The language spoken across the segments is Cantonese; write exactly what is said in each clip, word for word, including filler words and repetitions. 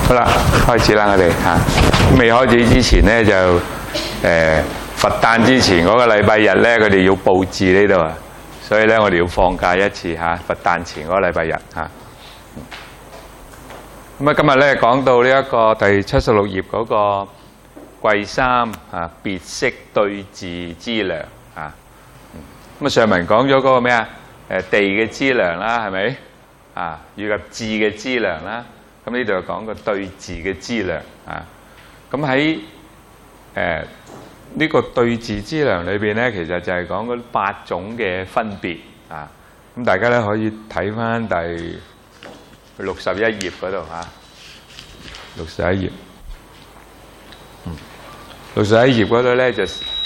好啦，開始啦，我哋嚇。未開始之前咧，就誒佛誕之前嗰個禮拜日咧，佢哋要佈置呢度啊，所以咧我哋要放假一次嚇。佛誕前嗰個禮拜日嚇。咁啊，今日咧講到呢一個第七十六頁嗰個貴三啊，別釋對治資糧啊。咁啊，上文講咗嗰個咩啊？誒地嘅資糧啦，係咪啊？以及治嘅資糧啦。咁呢度又講個對治嘅資糧啊。咁喺誒呢個對治資糧裏邊咧，其實就係講嗰八種嘅分別啊。咁大家咧可以睇翻第六十一頁嗰度嚇，六十一頁。嗯，六十一頁嗰度咧就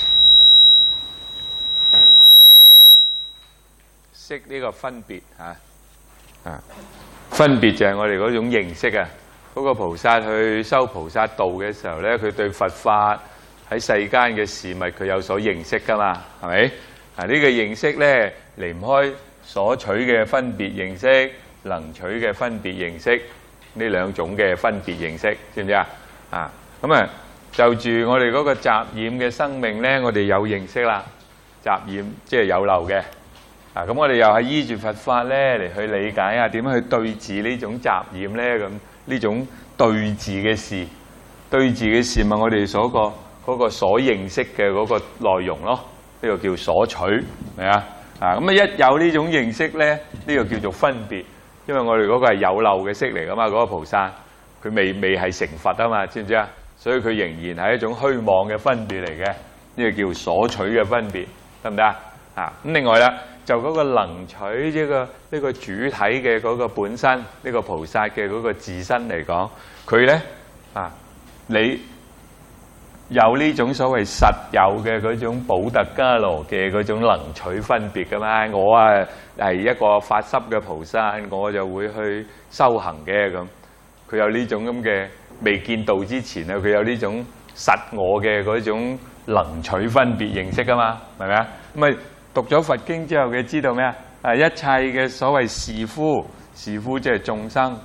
識呢個分別嚇啊。分別就係我哋嗰種認識啊！嗰個菩薩去修菩薩道嘅時候咧，佢對佛法喺世間嘅事物佢有所認識噶嘛，係咪？啊，呢個認識咧離唔開所取嘅分別認識、能取嘅分別認識呢兩種嘅分別認識，知唔知啊？啊，咁啊就住我哋嗰個雜染嘅生命咧，我哋有認識啦，雜染即係有漏嘅。啊，咁我哋又係依住佛法咧嚟去理解啊，點樣去對治呢種雜染咧？咁呢種對治嘅事，對治嘅事咪我哋所個嗰個所認識嘅嗰個內容咯，呢個叫所取，係啊？啊，咁啊一有呢種認識咧，呢個叫做分別，因為我哋嗰個係有漏嘅識嚟噶嘛，嗰個菩薩佢未未係成佛啊嘛，知唔知啊？所以佢仍然係一種虛妄嘅分別嚟嘅，呢個叫所取嘅分別，得唔得啊？啊，咁另外啦。就嗰個能取呢個呢個主體嘅嗰個本身，呢個菩薩嘅嗰個自身嚟講，佢咧啊，你有呢種所謂實有嘅嗰種補特伽羅嘅嗰種能取分別噶嘛？我啊係一個發心嘅菩薩，我就會去修行嘅咁。佢有呢種咁嘅未見道之前啊，佢有呢種實我嘅嗰種能取分別認識噶嘛？係咪啊？咁啊〜讀咗佛經之後，佢知道咩啊？啊，一切嘅所謂士夫，士夫即係眾生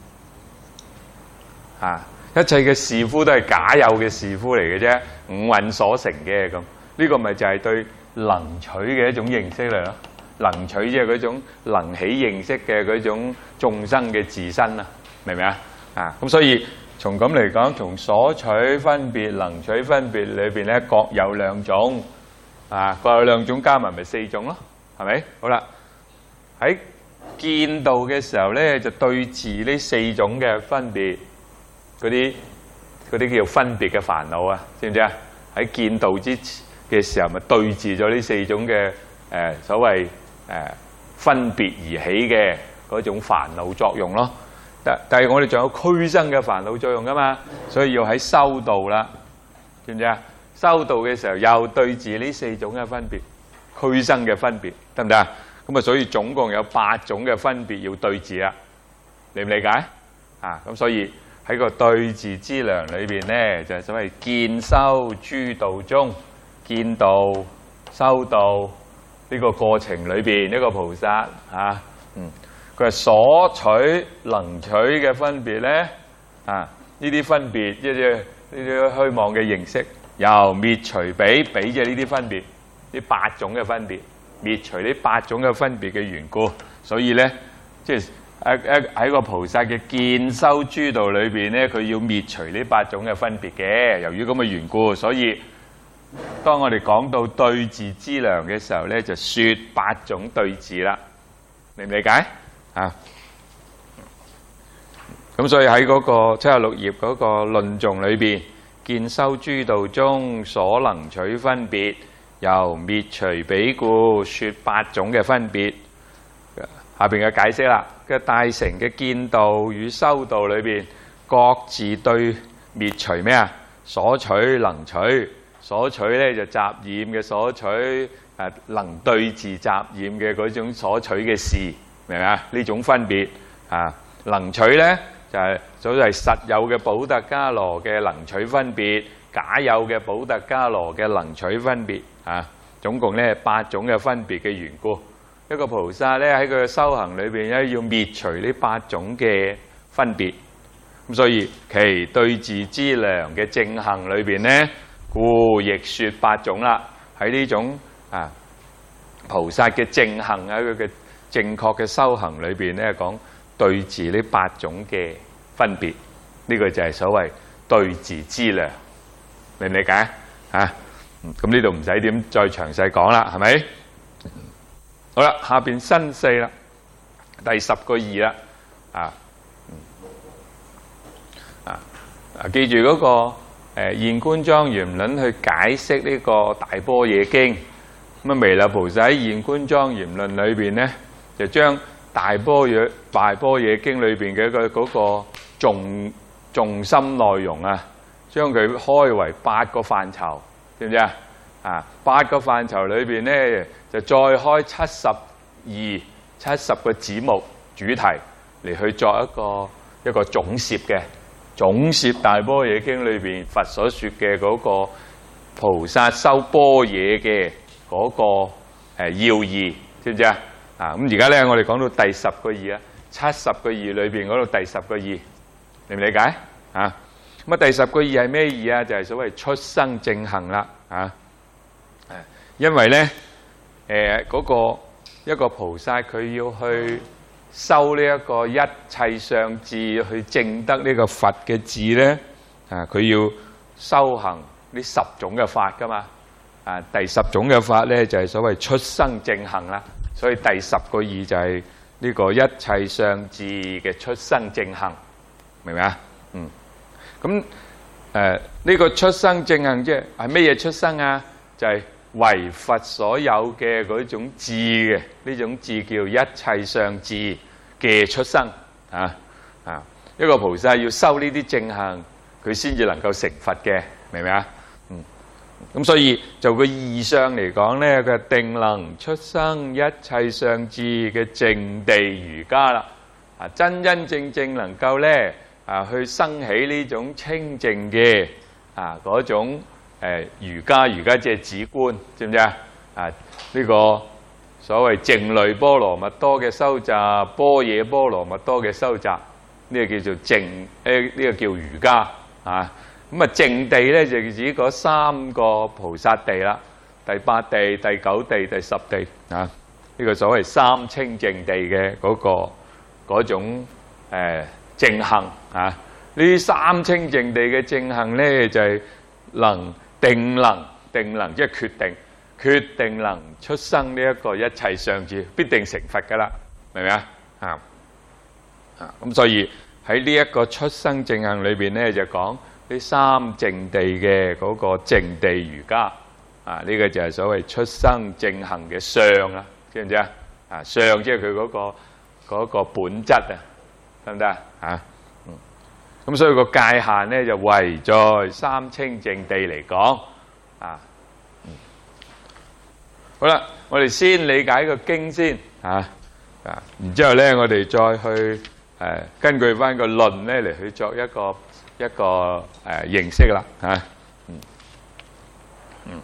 啊！一切嘅士夫都係假有嘅士夫嚟嘅啫，五蘊所成嘅咁。呢、這個咪就係對能取嘅一種認識嚟咯。能取即係嗰種能起認識嘅嗰種眾生嘅自身啊，明唔明啊？啊，咁所以從咁嚟講，從所取分別、能取分別裏邊咧，各有兩種。啊，各有兩種加埋咪四種咯，係咪？好啦，喺見道嘅時候咧，就對治呢四種嘅分別，嗰啲嗰啲叫分別嘅煩惱啊，知唔知啊？喺見道之嘅時候，咪對治咗呢四種嘅誒、呃、所謂誒、呃、分別而起嘅嗰種煩惱作用咯。但但係我哋仲有俱生嘅煩惱作用噶嘛，所以要喺修道啦，知唔知啊？修道嘅時候又對治呢四種嘅分別，俱生嘅分別，得唔得啊？咁啊，所以總共有八種嘅分別要對治啦，理唔理解啊？咁所以喺個對治資糧裏邊咧，就係所謂見修諸道中，見道修道呢個過程裏邊，一個菩薩啊，嗯，佢係所取能取嘅分別咧，啊，呢啲分別即係呢啲虛妄嘅認識。由滅除比，比即係呢啲分別，呢八種嘅分別，滅除呢八種嘅分別嘅緣故，所以咧，即係一一喺個菩薩嘅見修諸道裏邊咧，佢要滅除呢八種嘅分別嘅。由於咁嘅緣故，所以當我哋講到對治資糧嘅時候咧，就説八種對治啦，理唔理解啊？咁所以喺嗰個七十六頁嗰個論頌裏邊。見修諸道中所能取分別，由滅除彼故，説八種嘅分別。下邊嘅解釋啦，嘅大乘嘅見道與修道裏邊，各自對滅除咩啊？所取能取，所取咧就雜染嘅所取，誒能對治雜染嘅嗰種所取嘅事，明唔明啊？呢種分別啊，能取咧。就係所謂實有嘅補特伽羅嘅能取分別，假有嘅補特伽羅嘅能取分別啊，總共咧八種嘅分別嘅緣故。一個菩薩咧喺佢嘅修行裏邊咧，要滅除呢八種嘅分別。 咁所以其對治之良嘅正行裏邊咧，故亦說八種啦。喺呢種啊菩薩嘅正行啊，佢嘅正確嘅修行裏邊咧，講對治呢八種嘅分別，呢、這個就係所謂對治之良，明唔理解啊？咁呢度唔使點再詳細講啦，係咪？好啦，下邊新四啦，第十個義啦，啊啊啊！記住嗰、那個誒《現觀莊嚴論》去解釋呢個《大般若經》，咁啊彌勒菩薩喺《現觀莊嚴論》裏邊咧，就將大般若大般若經裏邊嘅一個嗰個重重心內容啊，將佢開為八個範疇，知唔知啊？啊，八個範疇裏邊咧，就再開七十二七十個子目主題嚟去作一個一個總攝嘅總攝大般若經裏邊佛所說嘅嗰個菩薩修般若嘅嗰個誒要義，知唔知啊？啊，咁而家咧，我哋講到第十個義啊，七十個義裏邊嗰度第十個義，理唔理解啊？咁啊，第十個義係咩義啊？就係所謂出生正行啦，啊，因為咧誒嗰個一個菩薩佢要去修呢一個一切相智，去證得呢個佛嘅智咧，啊，佢要修行呢十種嘅法噶嘛，啊，第十種嘅法咧就係所謂出生正行啦。所以第十個義就係呢個一切相智嘅出生正行，明唔明啊？嗯，咁誒呢個出生正行即係係咩嘢出生啊？就係為佛所有嘅嗰種智嘅，呢種智叫一切相智嘅出生啊啊！一個菩薩要修呢啲正行，佢先至能夠成佛嘅，明唔明啊？嗯。咁所以就個義相嚟講咧，佢定能出生一切相智嘅淨地瑜伽啦，啊真真正正能夠咧啊去生起呢種清淨嘅啊嗰種誒瑜伽，瑜伽即係止觀，知唔知啊？啊呢個所謂靜慮波羅蜜多嘅修習，般若波羅蜜多嘅修習，呢個叫做靜，誒呢個叫瑜伽啊。咁啊，淨地咧就指嗰三個菩薩地啦，第八地、第九地、第十地啊。呢個所謂三清淨地嘅嗰個嗰種誒正行啊。呢三清淨地嘅正行咧，就係能定能定能，即係決定決定能出生呢一個一切相智，必定成佛噶啦，明唔明啊？啊啊咁，所以喺呢一個出生正行裏邊咧，就講呢三淨地嘅嗰個淨地瑜伽啊，呢、這個就係所謂出生正行嘅相啊，知唔知啊？啊，相即係佢嗰個嗰、那個本質啊，得唔得啊？啊，嗯，咁所以個界限咧就圍在三清淨地嚟講啊。嗯，好啦，我哋先理解個經先啊啊，然之後咧我哋再去誒、啊、根據翻個論咧嚟去作一個。一個誒、呃、認識啦嚇，嗯嗯，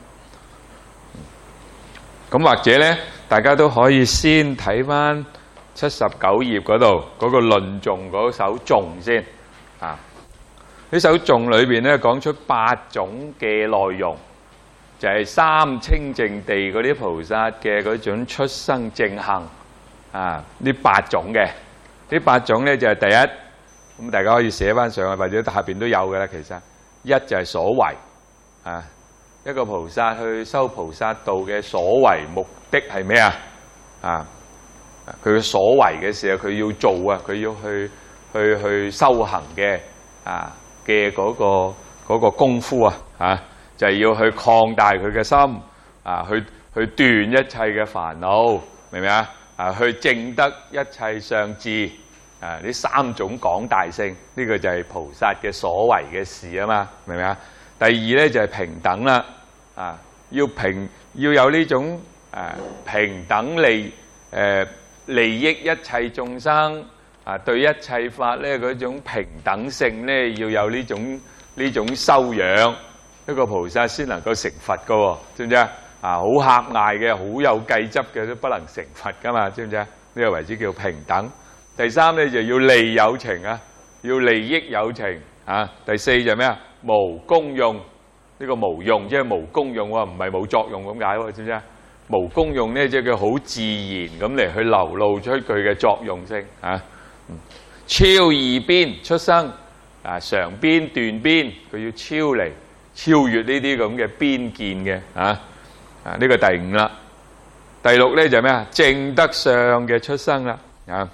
咁或者咧，大家都可以先睇翻七十九頁嗰度嗰個論頌嗰首頌先啊。呢首頌裏邊咧講出八種嘅內容，就係、是、三清淨地嗰啲菩薩嘅嗰種出生正行啊。呢八種嘅，呢八種咧就係、是、第一。咁大家可以寫翻上去，或者下邊都有嘅啦。其實一就係所為啊，一個菩薩去修菩薩道嘅所為目的係咩啊？啊，佢嘅所為嘅時候，佢要做啊，佢要去去去修行嘅啊嘅嗰個嗰個功夫啊，啊就係要去擴大佢嘅心啊，去去斷一切嘅煩惱，明唔明啊？啊，去證得一切相智。啊！呢三種廣大性，呢、這個就係菩薩嘅所為嘅事啊嘛，明唔明啊？第二咧就係、是、平等啦，啊，要平要有呢種誒、啊、平等利誒、呃、利益一切眾生啊，對一切法咧嗰種平等性咧，要有呢種呢種修養，一個菩薩先能夠成佛噶喎，知唔知啊？啊，好狹隘嘅，好有計執嘅都不能成佛噶嘛，知唔知啊？呢、這個為之叫平等。第三咧就要利有情啊， 要利益有情啊。第四就係咩啊？無功用，呢個無用即係無功用喎，唔係冇作用咁解喎，知唔知啊？無功用咧，即係佢好自然咁嚟去流露出佢嘅作用性啊。超二邊出生啊，常邊斷邊，佢要超嚟超越呢啲咁嘅邊見嘅啊。啊，呢個第五啦。第六咧就係咩啊？證得相嘅出生啦啊。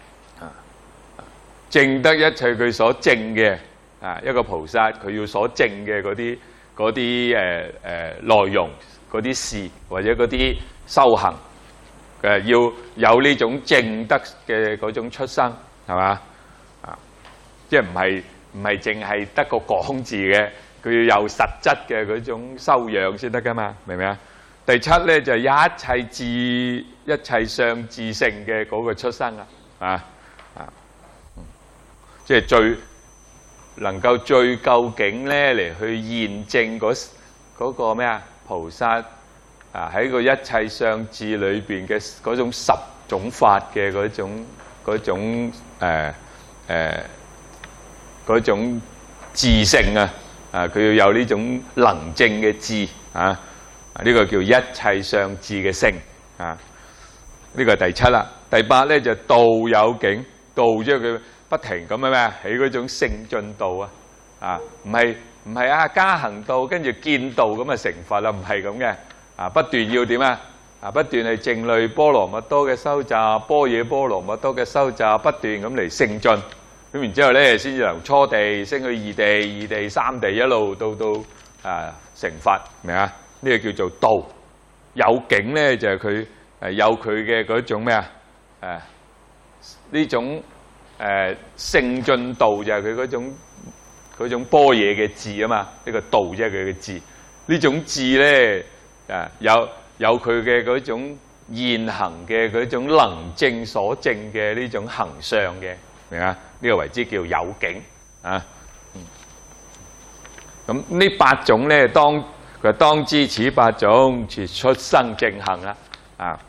證得一切佢所證嘅啊，一個菩薩佢要所證嘅嗰啲嗰啲誒誒內容，嗰啲事或者嗰啲修行誒，要有呢種證得嘅嗰種出生，係嘛啊？即係唔係唔係淨係得個講字嘅，佢要有實質嘅嗰種修養先得噶嘛？明唔明啊？第七咧就係一切智一切相智性嘅嗰個出生啦，啊啊！即係最能夠最究竟咧嚟去驗證嗰嗰個咩啊？菩薩啊喺個一切相智裏邊嘅嗰種十種法嘅嗰種嗰種誒誒嗰種智性啊！啊，佢要有呢種能證嘅智啊！呢個叫一切相智嘅性啊！呢個係第七啦。第八咧就道有境，道即係佢不停咁樣咩起嗰種聖進道啊！啊，唔係唔係啊加行道跟住見道咁啊成佛啦，唔係咁嘅啊！不斷要點啊？啊，不斷係靜慮波羅蜜多嘅修習，般若波羅蜜多嘅修習，不斷咁嚟聖進。咁然之後咧，先至由初地升去二地、二地三地，一路到到啊成佛，明啊？呢個叫做道。有境咧就係佢誒有佢嘅嗰種咩啊？誒呢種誒聖進道就係佢嗰種嗰種般若嘅智啊嘛。呢個道即係佢嘅智。呢種智咧誒有有佢嘅嗰種現行嘅嗰種能證所證嘅呢種行相嘅，明啊？呢個為之叫有境啊。咁呢八種咧當。佢當知此八種，是出生正行啦，啊，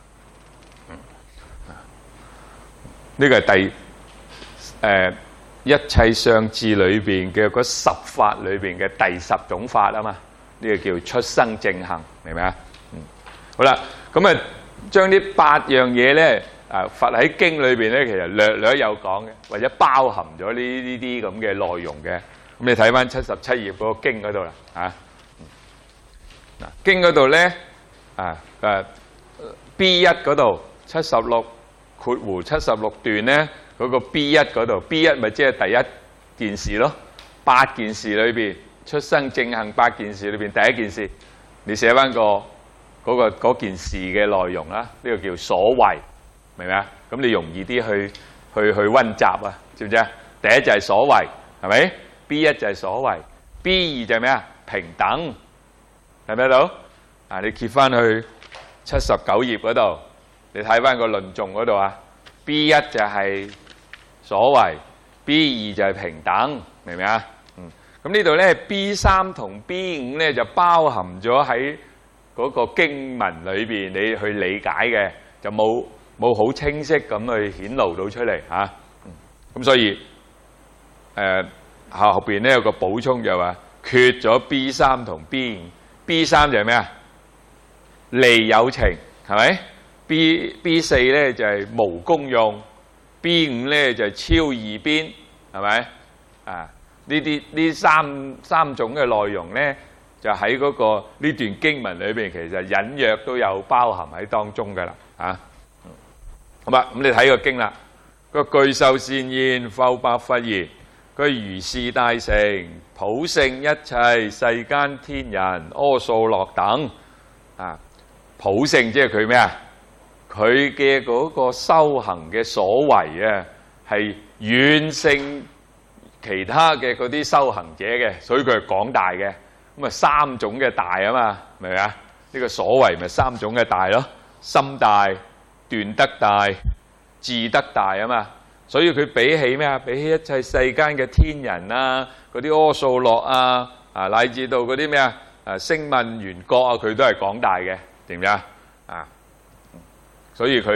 呢個係第誒一切相智裏邊嘅嗰十法裏邊嘅第十種法啊嘛，呢個叫出生正行，明唔明啊？嗯，好啦，咁啊將呢八樣嘢咧，啊佛喺經裏邊咧，其實略略有講嘅，或者包含咗呢呢啲咁嘅內容嘅。咁你睇翻七十七頁嗰個經嗰度啦，啊。嗱，經嗰度咧，啊誒 B 一嗰度七十六括弧七十六段咧，嗰個 B 一嗰度 B 一咪即係第一件事咯。八件事裏邊出生正行八件事裏邊第一件事，你寫翻個嗰個嗰件事嘅內容啦。呢個叫所為，明唔明啊？咁你容易啲去去去溫習啊，知唔知啊？第一就係所為，係咪 ？B 一就係所為 ，B 二就係咩啊？平等。睇唔睇到？啊，你揭翻去七十九頁嗰度，你睇翻個論頌嗰度啊。B 一就係所為 ，B 二就係平等，明唔明啊？嗯，咁呢度咧 B 三同 B 五咧就包含咗喺嗰個經文裏邊，你去理解嘅就冇冇好清晰咁去顯露到出嚟嚇。咁、嗯、所以誒後後邊咧有個補充就話缺咗 B 三同 B 五。B 三就係咩啊？利有情係咪 ？B B 四咧就係無功用 ，B 五咧就係超二邊係咪？啊，呢啲呢三三種嘅內容咧，就喺嗰個呢段經文裏邊，其實隱約都有包含喺當中噶啦，啊，好嘛？咁你睇個經啦，個具受善言，復白佛言。佢如是大乘，普勝一切世間天人、阿素洛等啊！普勝即係佢咩啊？佢嘅嗰個修行嘅所為啊，係遠勝其他嘅嗰啲修行者嘅，所以佢係廣大嘅。咁啊，三種嘅大啊嘛，明唔明啊？呢個所為咪三種嘅大咯，心大、斷得大、智得大啊嘛。所以佢比起咩啊？比起一切世間嘅天人啊，嗰啲阿素洛啊，啊乃至到嗰啲咩啊？啊聲聞緣覺啊，佢都係廣大嘅，點樣啊？所以佢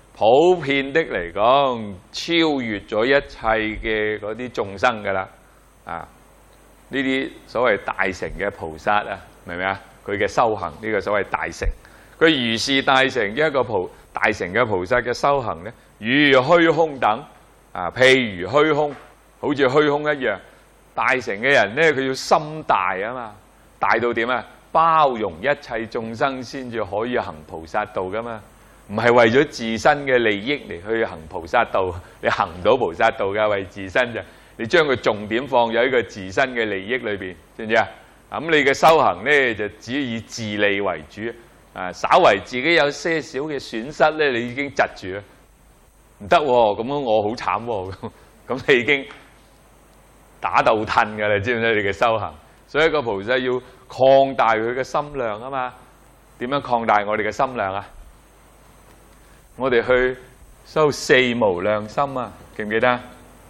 普遍的嚟講，超越咗一切嘅嗰啲眾生噶啦。啊，呢啲所謂大乘嘅菩薩啊，明唔明啊？佢嘅修行呢個所謂大乘，佢如是大乘一個菩大乘嘅菩薩嘅修行咧，如虛空等啊，譬如虛空，好似虛空一樣。大乘嘅人咧，佢要心大啊嘛，大到點啊？包容一切眾生先至可以行菩薩道噶嘛，唔係為咗自身嘅利益嚟去行菩薩道，你行唔到菩薩道噶，為自身啫。你將個重點放咗喺個自身嘅利益裏邊，知唔知啊？咁你嘅修行咧就只以自利為主，啊，稍為自己有些少嘅損失咧，你已經窒住啦，唔得喎，咁樣我好慘喎，咁咁你已經打到褪㗎啦，知唔知你嘅修行？所以個菩薩要擴大佢嘅心量啊嘛。點樣擴大我哋嘅心量啊？我哋去修四無量心啊，記唔記得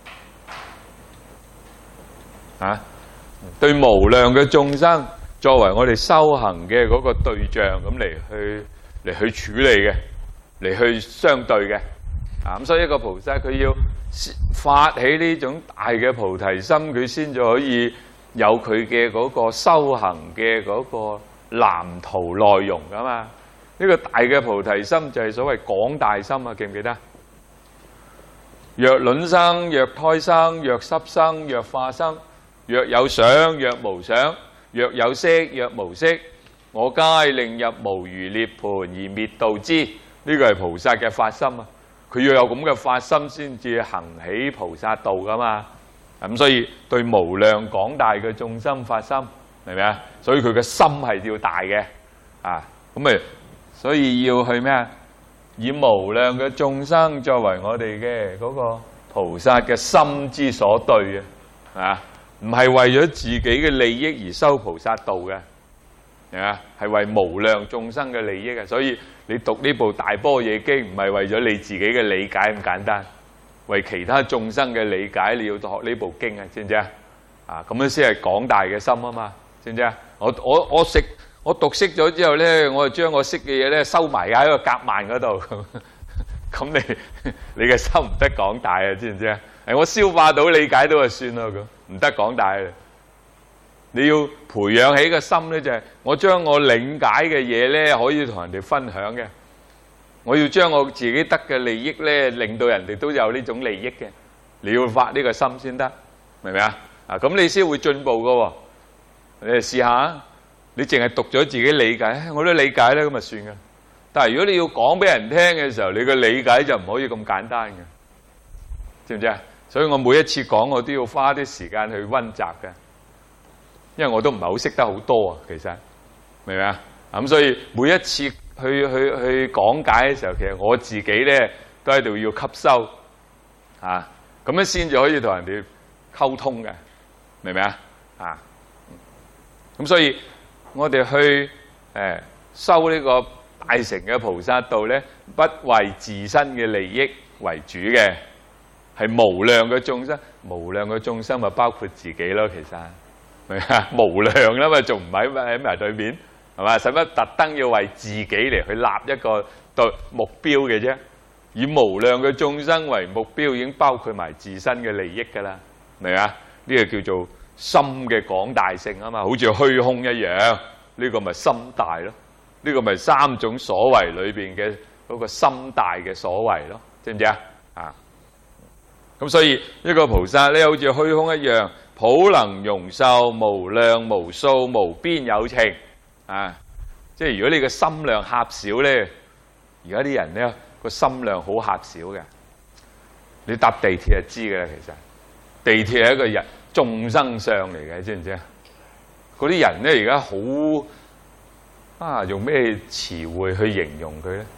啊？對無量嘅眾生作為我哋修行嘅嗰個對象，咁嚟去嚟去處理嘅，嚟去相對嘅啊。咁所以一個菩薩佢要發起呢種大嘅菩提心，佢先至可以有佢嘅嗰個修行嘅嗰個藍圖內容噶嘛。呢個大嘅菩提心就係所謂廣大心啊，記唔記得？若卵生，若胎生，若濕生，若化生。若有想，若無想；若有色，若無色，我皆令入無餘涅槃而滅度之。呢個係菩薩嘅發心啊！佢要有咁嘅發心先至行起菩薩道噶嘛。咁所以對無量廣大嘅眾生發心，明唔明啊？所以佢嘅心係要大嘅啊！咁咪所以要去咩啊？以無量嘅眾生作為我哋嘅嗰個菩薩嘅心之所對啊！啊！唔係為咗自己嘅利益而修菩薩道嘅，啊，係為無量眾生嘅利益嘅。所以你讀呢部大般若經，唔係為咗你自己嘅理解咁簡單，為其他眾生嘅理解，你要學呢部經啊，知唔知啊？啊，咁樣先係廣大嘅心啊嘛，知唔知啊？我我我識我讀識咗之後咧，我就將我識嘅嘢咧收埋喺個夾萬嗰度，咁你你嘅心唔得廣大啊，知唔知啊？誒，我消化到理解到就算啦，咁唔得廣大啊！你要培養起個心咧，就係我將我理解嘅嘢咧，可以同人哋分享嘅。我要將我自己得嘅利益咧，令到人哋都有呢種利益嘅。你要發呢個心先得，明唔明啊？啊，咁你先會進步噶喎。你嚟試下，你淨係讀咗自己理解，我都理解咧，咁就算噶。但係如果你要講俾人聽嘅時候，你嘅理解就唔可以咁簡單嘅，知唔知啊？所以我每一次講，我都要花啲時間去溫習嘅，因為我都唔係好識得好多啊。其實明唔明啊？咁所以每一次去去去講解嘅時候，其實我自己咧都喺度要吸收啊，咁樣先至可以同人哋溝通嘅，明唔明啊？啊，咁所以我哋去誒修呢個大乘嘅菩薩道咧，不為自身嘅利益為主嘅。係無量嘅眾生，無量嘅眾生咪包括自己咯，其實明啊？無量啦嘛，仲唔喺喺埋對面，係嘛？使乜特登要為自己嚟去立一個對目標嘅啫？以無量嘅眾生為目標，已經包括埋自身嘅利益㗎啦，明啊？呢個叫做心嘅廣大性啊嘛，好似虛空一樣，呢個咪心大咯？呢個咪三種所為裏邊嘅嗰個心大嘅所為咯，知唔知啊？啊！咁所以一個菩薩咧，好似虛空一樣，普能容受無量無數無邊有情啊！即係如果你個心量狹小咧，而家啲人咧個心量好狹小嘅，你搭地鐵就知嘅啦。其實地鐵係一個人眾生相嚟嘅，知唔知啊？嗰啲人咧而家好啊，用咩詞彙去形容佢咧？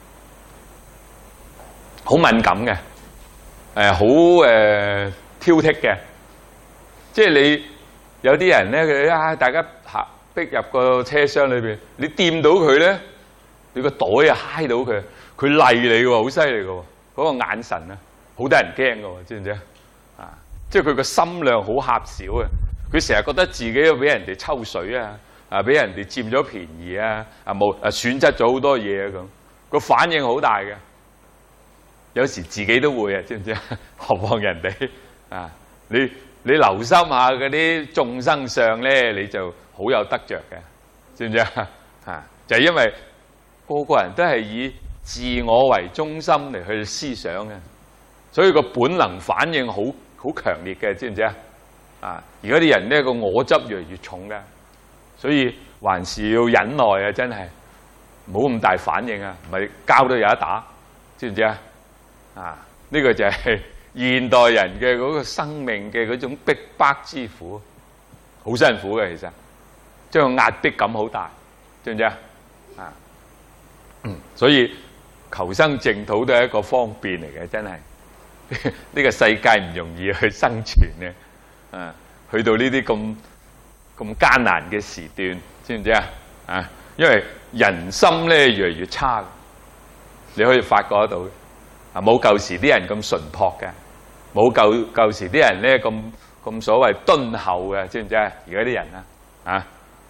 好敏感嘅。誒好誒挑剔嘅，即係你有啲人咧，佢啊大家行逼入個車廂裏邊，你掂到佢咧，你個袋啊揩到佢，佢厲你喎，好犀利嘅喎，嗰個眼神啊，好得人驚嘅喎，知唔知啊？啊，即係佢個心量好狹小啊，佢成日覺得自己要俾人哋抽水啊，啊俾人哋佔咗便宜啊，啊冇啊損失咗好多嘢啊咁，個反應好大嘅。 有時自己都會啊，知唔知啊？何況人哋啊？你你留心下嗰啲眾生相咧，你就好有得着嘅，知唔知啊？啊，就係因為個個人都係以自我為中心嚟去思想嘅，所以個本能反應好好強烈嘅，知唔知啊？啊，而家啲人咧個我執越嚟越重嘅，所以還是要忍耐啊！真係冇咁大反應啊，唔係交都有得打，知唔知啊？啊，呢個就係現代人嘅嗰個生命嘅嗰種逼迫之苦，好辛苦嘅其實，即係個壓迫感好大，知唔知啊？啊，嗯，所以求生淨土都係一個方便嚟嘅，真係呢個世界唔容易去生存嘅，啊，去到呢啲咁咁艱難嘅時段，知唔知啊？啊，因為人心咧越嚟越差，你可以發覺得到。啊，冇舊時啲人咁純樸嘅，冇舊舊時啲人咧咁咁所謂敦厚嘅，知唔知啊？而家啲人啊，啊，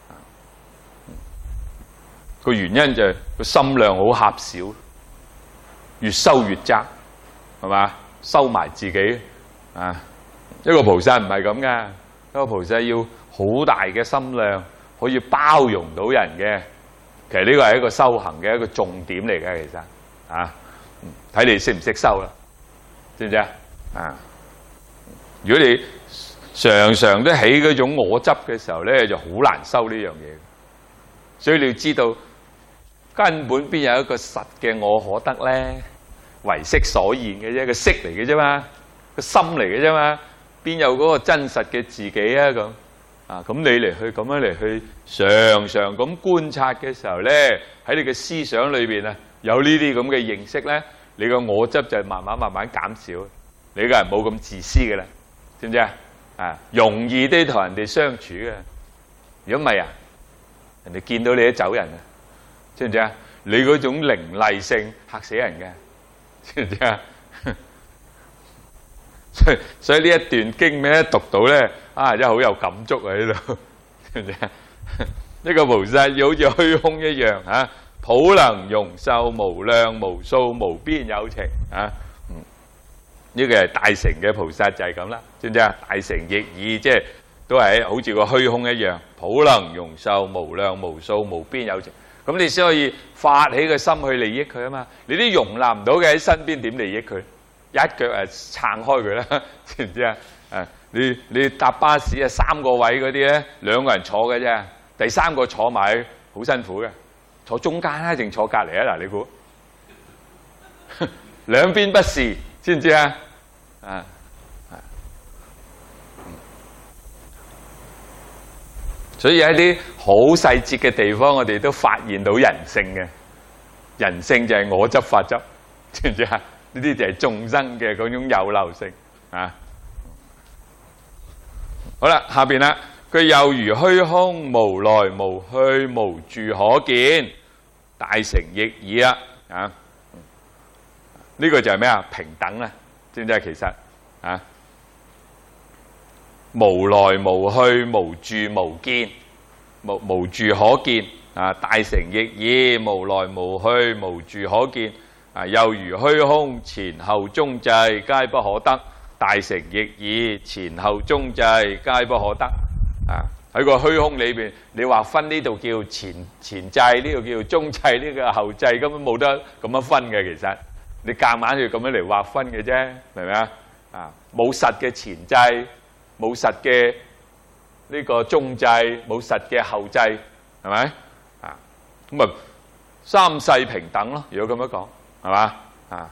個原因就係個心量好狹小，越收越窄，係嘛？收埋自己啊！一個菩薩唔係咁噶，一個菩薩要好大嘅心量，可以包容到人嘅。其實呢個係一個修行嘅一個重點嚟嘅，其實啊。睇你識唔識收啦，知唔知啊？啊！如果你常常都起嗰種我執嘅時候咧，就好難收呢樣嘢。所以你要知道，根本邊有一個實嘅我可得咧？唯識所現嘅啫，個識嚟嘅啫嘛，個心嚟嘅啫嘛，邊有嗰個真實嘅自己啊？咁啊，咁你嚟去咁樣嚟去常常咁觀察嘅時候咧，喺你嘅思想裏邊啊。有呢啲咁嘅認識咧，你個我執就慢慢慢慢減少，你個人冇咁自私嘅啦，知唔知啊？啊，容易啲同人哋相處嘅。如果唔係啊，人哋見到你都走人啊，知唔知啊？你嗰種凌厲性嚇死人嘅，知唔知啊？所以所以呢一段經咧讀到咧，啊真係好有感觸啊！呢度知唔知啊？一個菩薩要好似虛空一樣啊！普能容受無量無數無邊有情啊！嗯，呢個係大乘嘅菩薩就係咁啦，知唔知啊？大乘亦以即係都係好似個虛空一樣，普能容受無量無數無邊有情。咁你先可以發起個心去利益佢啊嘛！你啲容納唔到嘅喺身邊點利益佢？一腳誒撐開佢啦，知唔知啊？誒，你你搭巴士啊，三個位嗰啲咧，兩個人坐嘅啫，第三個坐埋好辛苦嘅。坐中間啊，定坐隔離啊？嗱，你估兩邊不是，知唔知啊？啊，所以喺啲好細節嘅地方，我哋都發現到人性嘅。人性就係我執法執，知唔知啊？呢啲就係眾生嘅嗰種有漏性啊。好啦，下邊啦。佢又如虛空，無來無去，無住可見，大乘亦爾啦啊！呢個就係咩啊？平等啦，知唔知啊？其實啊，無來無去，無住無見，無無住可見啊！大乘亦爾，無來無去，無住可見啊！又如虛空，前後中際皆不可得，大乘亦爾，前後中際皆不可得。啊！喺個虛空裏邊，你話分呢度叫前前際，呢度叫中際，呢個後際，根本冇得咁樣分嘅。其實你夾硬要咁樣嚟劃分嘅啫，明唔明啊？啊，冇實嘅前際，冇實嘅呢個中際，冇實嘅後際，係咪？啊，咁啊三世平等咯。如果咁樣講，係嘛？啊，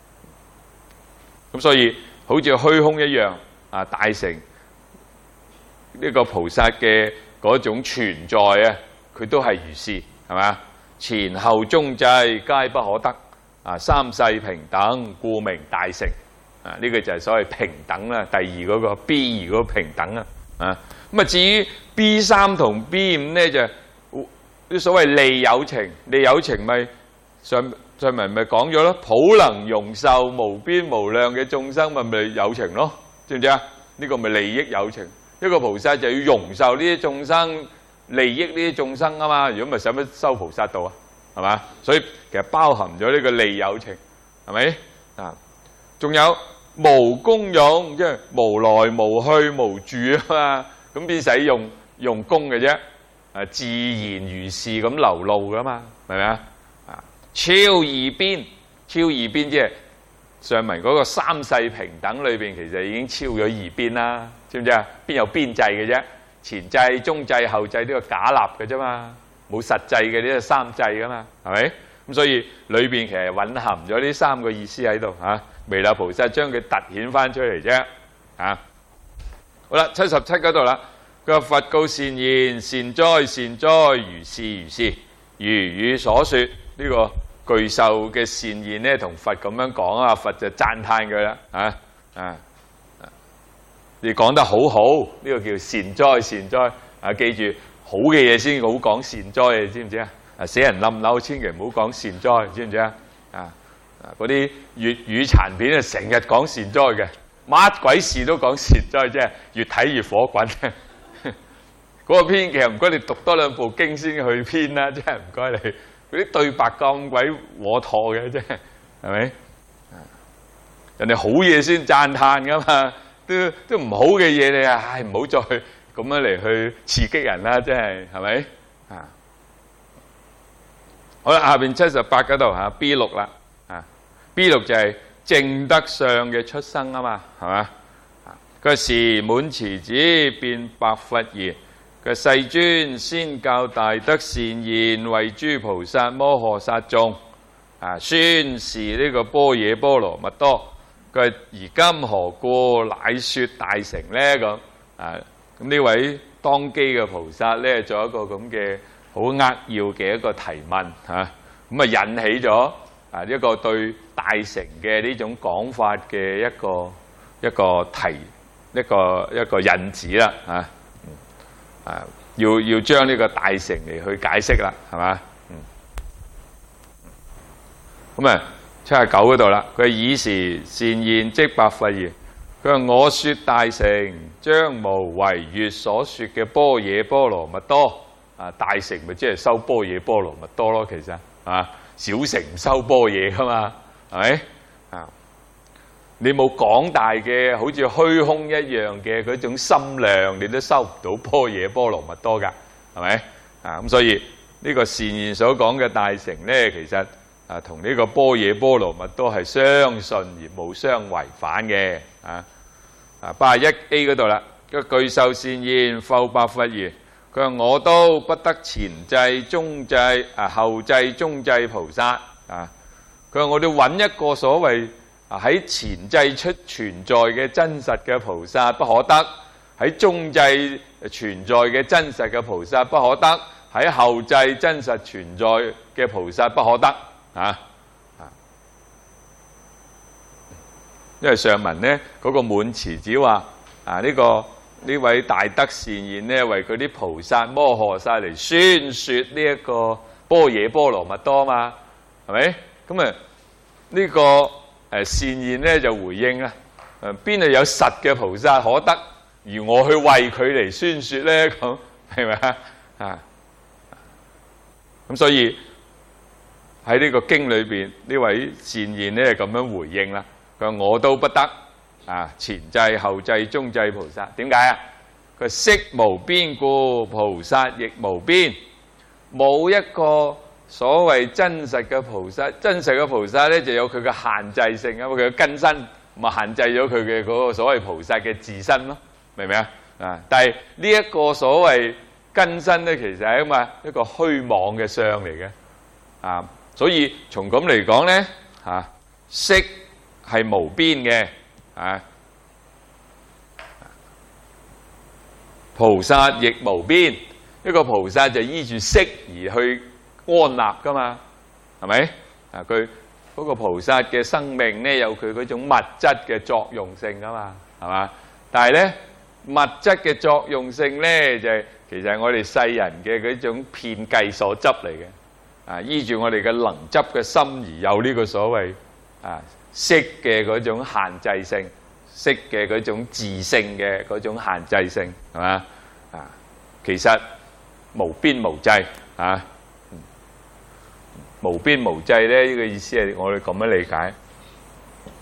咁所以好似虛空一樣啊，大乘。呢個菩薩嘅嗰種存在啊，佢都係如是，係嘛？前後中際皆不可得啊！三世平等，故名大乘啊！呢個就係所謂平等啦。第二嗰個 B 二嗰個平等啦啊！咁啊，至於 B 三同 B 五咧，就啲所謂利有情，利有情咪上上文咪講咗咯，普能容受無邊無量嘅眾生，咪咪有情咯，知唔知啊？呢個咪利益有情。一個菩薩就要容受呢啲眾生，利益呢啲眾生啊嘛。如果唔係使乜修菩薩道啊？係嘛？所以其實包含咗呢個利有情，係咪？ 啊，仲有無功用，即係無來無去無住啊嘛，咁邊使用用功嘅啫？啊，自然如是咁流露噶嘛，係咪啊？啊，超二邊，超二邊即係上文嗰個三世平等裏邊，其實已經超咗二邊啦，知唔知啊？邊有邊際嘅啫？前際、中際、後際都係假立嘅啫嘛，冇實際嘅呢個三際噶嘛，係咪？咁所以裏邊其實蘊含咗呢三個意思喺度嚇。彌勒菩薩將佢突顯翻出嚟啫嚇。好啦，七十七嗰度啦，佢話佛告善言：善哉善哉，如是如是，如汝所說。呢、這個巨獸嘅善言咧，同佛咁樣講啊，佛就讚歎佢啦啊啊！你講得好好，呢、這個叫善哉善哉啊！記住好嘅嘢先好講善哉，你知唔知啊？啊！死人冧樓，千祈唔好講善哉，知唔知啊？啊啊！嗰啲粵語殘片啊，成日講善哉嘅，乜鬼事都講善哉，即係越睇越火滾。嗰個編劇唔該你讀多兩部經先去編啦，真係唔該你。嗰啲對白咁鬼和妥嘅，真係係咪？人哋好嘢先讚歎噶嘛，都都唔好嘅嘢你啊，唉唔好再咁樣嚟去刺激人啦，真係係咪？啊！好啦，下邊七十八嗰度嚇 B 六啦，啊 B 六就係正德相嘅出生啊嘛，係嘛？佢時滿慈子便白佛言：佢世尊先教大德善言，為諸菩薩摩訶薩眾啊宣示呢個般若波羅蜜多。佢而今何故乃說大乘咧？咁啊咁呢位當機嘅菩薩咧，做一個咁嘅好扼要嘅一個提問嚇，咁啊引起咗啊一個對大乘嘅呢種講法嘅一個一個提一個一個引子啦嚇，啊要要將呢個大乘嚟去解釋啦，係嘛？嗯，咁啊七十九嗰度啦，佢以時善言即白佛言：佢話我說大乘將無違越所說嘅般若波羅蜜多。啊，大乘咪即係修般若波羅蜜多咯，其實啊，小乘唔修般若噶嘛，係咪啊？你冇廣大嘅好似虛空一樣嘅嗰種心量，你都收唔到般若波羅蜜多噶，係咪啊？咁所以呢個善言所講嘅大乘咧，其實啊同呢個般若波羅蜜多係相順而無相違反嘅啊。啊，八十一 A 嗰度啦，個巨獸善言復白佛言：佢話我都不得前際、中際、啊後際、中際菩薩啊！佢話我哋揾一個所謂啊喺前際出存在嘅真實嘅菩薩不可得，喺中際存在嘅真實嘅菩薩不可得，喺後際真實存在嘅菩薩不可得啊！啊，因為上文呢嗰、那個滿慈子話啊呢、這個。呢位大德善言呢，為佢啲菩薩摩訶薩嚟宣説呢一個般若波羅蜜多嘛，係咪？咁啊呢個誒善言呢就回應啦，誒邊度有實嘅菩薩可得，而我去為佢嚟宣説咧？咁係咪啊？啊咁所以喺呢個經裏邊，呢位善言呢咁樣回應啦，佢話我都不得。啊！前際、後際、中際菩薩點解啊？佢色無邊故，菩薩亦無邊，冇一個所謂真實嘅菩薩。真實嘅菩薩咧就有佢嘅限制性啊，佢嘅根身咪限制咗佢嘅嗰個所謂菩薩嘅自身咯，明唔明啊？啊！但係呢一個所謂根身咧，其實係咁啊一個虛妄嘅相嚟嘅啊，所以從咁嚟講咧，嚇色係無邊嘅。啊！菩薩亦無邊，一個菩薩就依住色而去安立噶嘛，係咪？啊，佢嗰個菩薩嘅生命咧，有佢嗰種物質嘅作用性噶嘛，係嘛？但係咧，物質嘅作用性咧，就係其實係我哋世人嘅嗰種遍計所執嚟嘅。啊，依住我哋嘅能執嘅心而有呢個所謂啊。色嘅嗰種限制性，色嘅嗰種自性嘅嗰種限制性，係嘛？啊，其實無邊無際啊，無邊無際咧，呢個意思係我哋咁樣理解。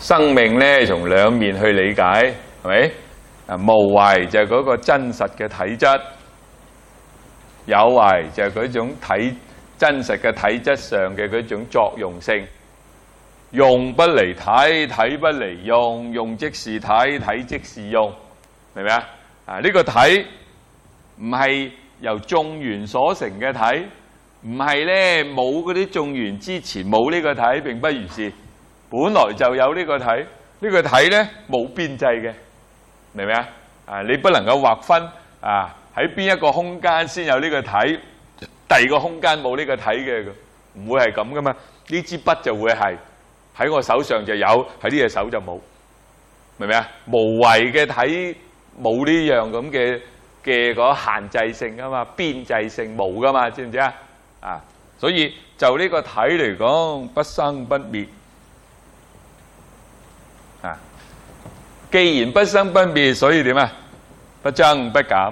生命咧從兩面去理解，係咪？啊，無為就係嗰個真實嘅體質，有為就係嗰種體真實嘅體質上嘅嗰種作用性。用不離體，體不離用，用即是體，體即是用，明唔明啊？啊，呢個體唔係由眾緣所成嘅體，唔係咧冇嗰啲眾緣之前冇呢個體，並不如是，本來就有呢個體。呢個體咧冇邊際嘅，明唔明啊？啊，你不能夠劃分啊喺邊一個空間先有呢個體，第二個空間冇呢個體嘅，唔會係咁噶嘛。呢支筆就會係。喺我手上就有，喺呢隻手就冇，明唔明啊？無為嘅體冇呢樣咁嘅嘅嗰限制性噶嘛，邊際性冇噶嘛，知唔知啊？啊，所以就呢個體嚟講，不生不滅啊。既然不生不滅，所以點啊？不增不減，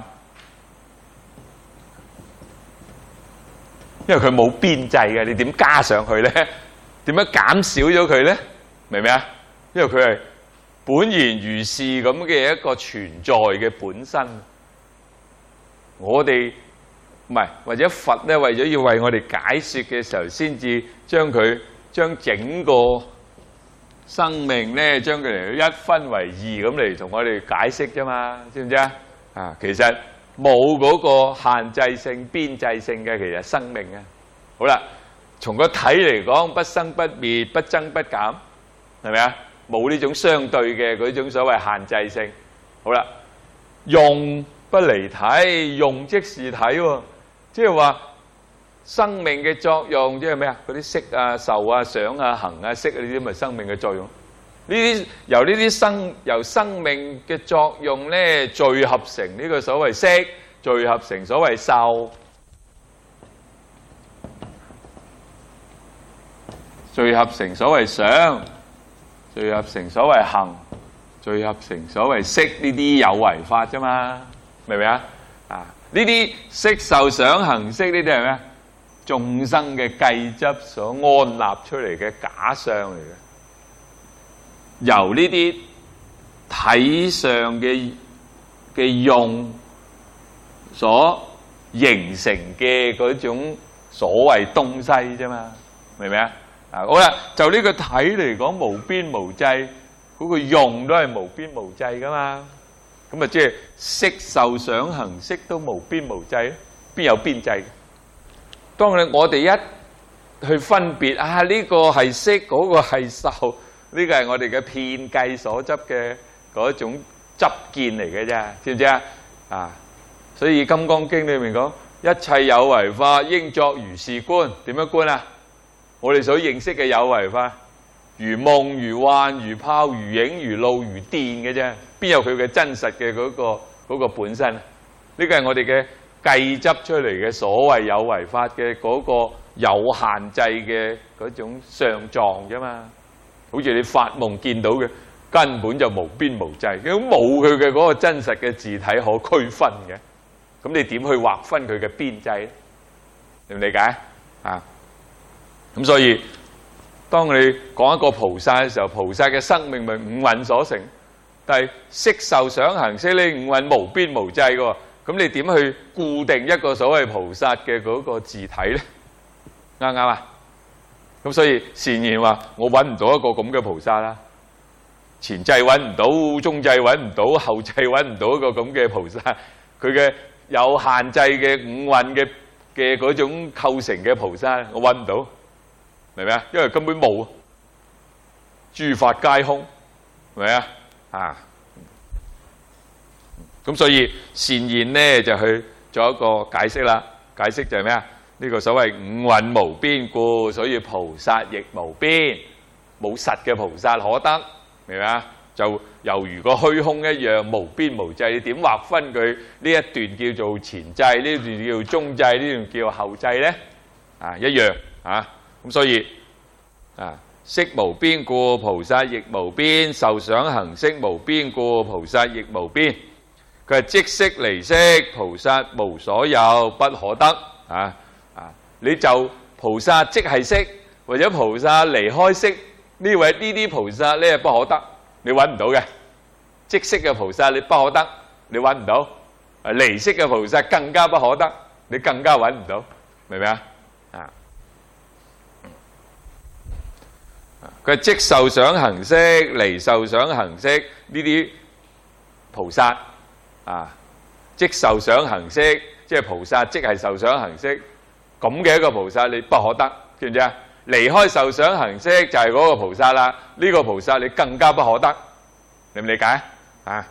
因為佢冇邊際嘅，你點加上去咧？點樣減少咗佢咧？明唔明啊？因為佢係本然如是咁嘅一個存在嘅本身。我哋唔係或者佛咧，為咗要為我哋解説嘅時候，先至將佢將整個生命咧，將佢嚟一分為二咁嚟同我哋解釋啫嘛，知唔知啊？啊，其實冇嗰個限制性、邊際性嘅，其實生命啊。好啦。從個體嚟講，不生不滅，不增不減，係咪啊？冇呢種相對嘅嗰種所謂限制性。好啦，用不離體，用即是體喎，即係話生命嘅作用，即係咩啊？嗰啲色啊、受啊、想啊、行啊、識啊，呢啲咪生命嘅作用。呢啲由呢啲生由生命嘅作用咧聚合成呢個所謂識，聚合成所謂受。聚合成所謂想，聚合成所謂行，聚合成所謂識，呢啲有為法啫嘛，明唔明啊？啊，呢啲識受想行識呢啲係咩？眾生嘅計執所安立出嚟嘅假相嚟嘅，由呢啲體上嘅嘅用所形成嘅嗰種所謂東西啫嘛，明唔明啊？啊，好啦，就呢個體嚟講，無邊無際，嗰個用都係無邊無際噶嘛。咁啊，即係識受想行識都無邊無際咧，邊有邊際？當你我哋一去分別啊，呢個係識，嗰個係受，呢個係我哋嘅遍計所執嘅嗰種執見嚟嘅啫，知唔知啊？啊，所以《金剛經》裏面講，一切有為法應作如是觀，點樣觀啊？我哋所認識嘅有為法，如夢如幻如泡如影如露如電嘅啫，邊有佢嘅真實嘅嗰個嗰個本身？呢個係我哋嘅計執出嚟嘅所謂有為法嘅嗰個有限制嘅嗰種相狀啫嘛。好似你發夢見到嘅，根本就無邊無際，咁冇佢嘅嗰個真實嘅自體可區分嘅。咁你點去劃分佢嘅邊際咧？你唔理解啊？咁所以，當你講一個菩薩嘅時候，菩薩嘅生命咪五蘊所成，但係識受想行識呢五蘊無邊無際嘅，咁你點去固定一個所謂菩薩嘅嗰個自體咧？啱唔啱啊？咁所以善言話：我揾唔到一個咁嘅菩薩啦，前際揾唔到，中際揾唔到，後際揾唔到一個咁嘅菩薩，佢嘅有限制嘅五蘊嘅嘅嗰種構成嘅菩薩，我揾唔到。明唔明啊？因為根本冇，諸法皆空，明唔明啊？啊，咁所以善言咧就去做一個解釋啦。解釋就係咩啊？呢個所謂五蘊無邊故，所以菩薩亦無邊，冇實嘅菩薩可得，明唔明啊？就猶如個虛空一樣，無邊無際。你點劃分佢呢一段叫做前際，呢段叫做中際，呢段叫做後際咧？啊，一樣啊！咁所以啊，識無邊故，菩薩亦無邊；受想行識無邊故，菩薩亦無邊。佢係即識離識，菩薩無所有，不可得啊！啊，你就菩薩即係識，或者菩薩離開識， 呢位呢啲菩薩咧不可得，你揾唔到嘅。即色嘅菩薩你不可得，你揾唔到。啊，離色嘅菩薩更加不可得，你更加揾唔到，明唔明啊？啊，佢即受想行識、離受想行識呢啲菩薩啊，即受想行識，即係菩薩，即係受想行識咁嘅一個菩薩，你不可得，知唔知啊？離開受想行識就係嗰個菩薩啦，呢個菩薩你更加不可得，理唔理解啊？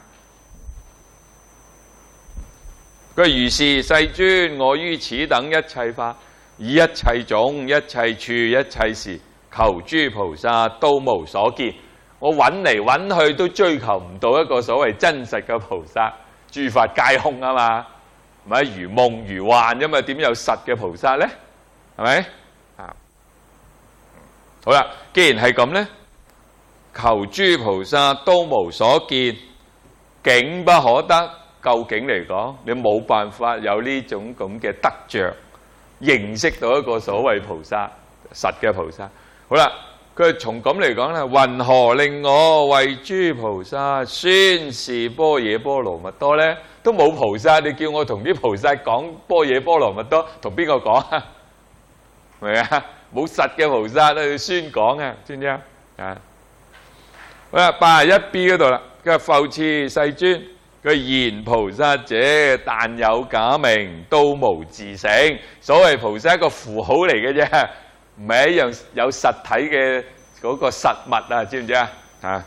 佢如是世尊，我於此等一切法，以一切種、一切處、一切時，求諸菩薩都無所見。我揾嚟揾去都追求唔到一個所謂真實嘅菩薩，諸法皆空啊嘛，咪如夢如幻啫嘛，點有實嘅菩薩咧？係咪啊？好啦，既然係咁咧，求諸菩薩都無所見，境不可得。究竟嚟講，你冇辦法有呢種咁嘅得着，認識到一個所謂菩薩實嘅菩薩。好啦，佢從咁嚟講咧，云何令我為諸菩薩宣示般若波羅蜜多咧？都冇菩薩，你叫我同啲菩薩講般若波羅蜜多，同邊個講啊？明啊？冇實嘅菩薩去宣講啊，知唔知啊？啊，好啦，八十一 B 嗰度啦，佢話復次世尊。佢言菩薩者，但有假名，都無自性。所謂菩薩係一個符號嚟嘅啫，唔係一樣有實體嘅嗰個實物啊，知唔知啊？啊！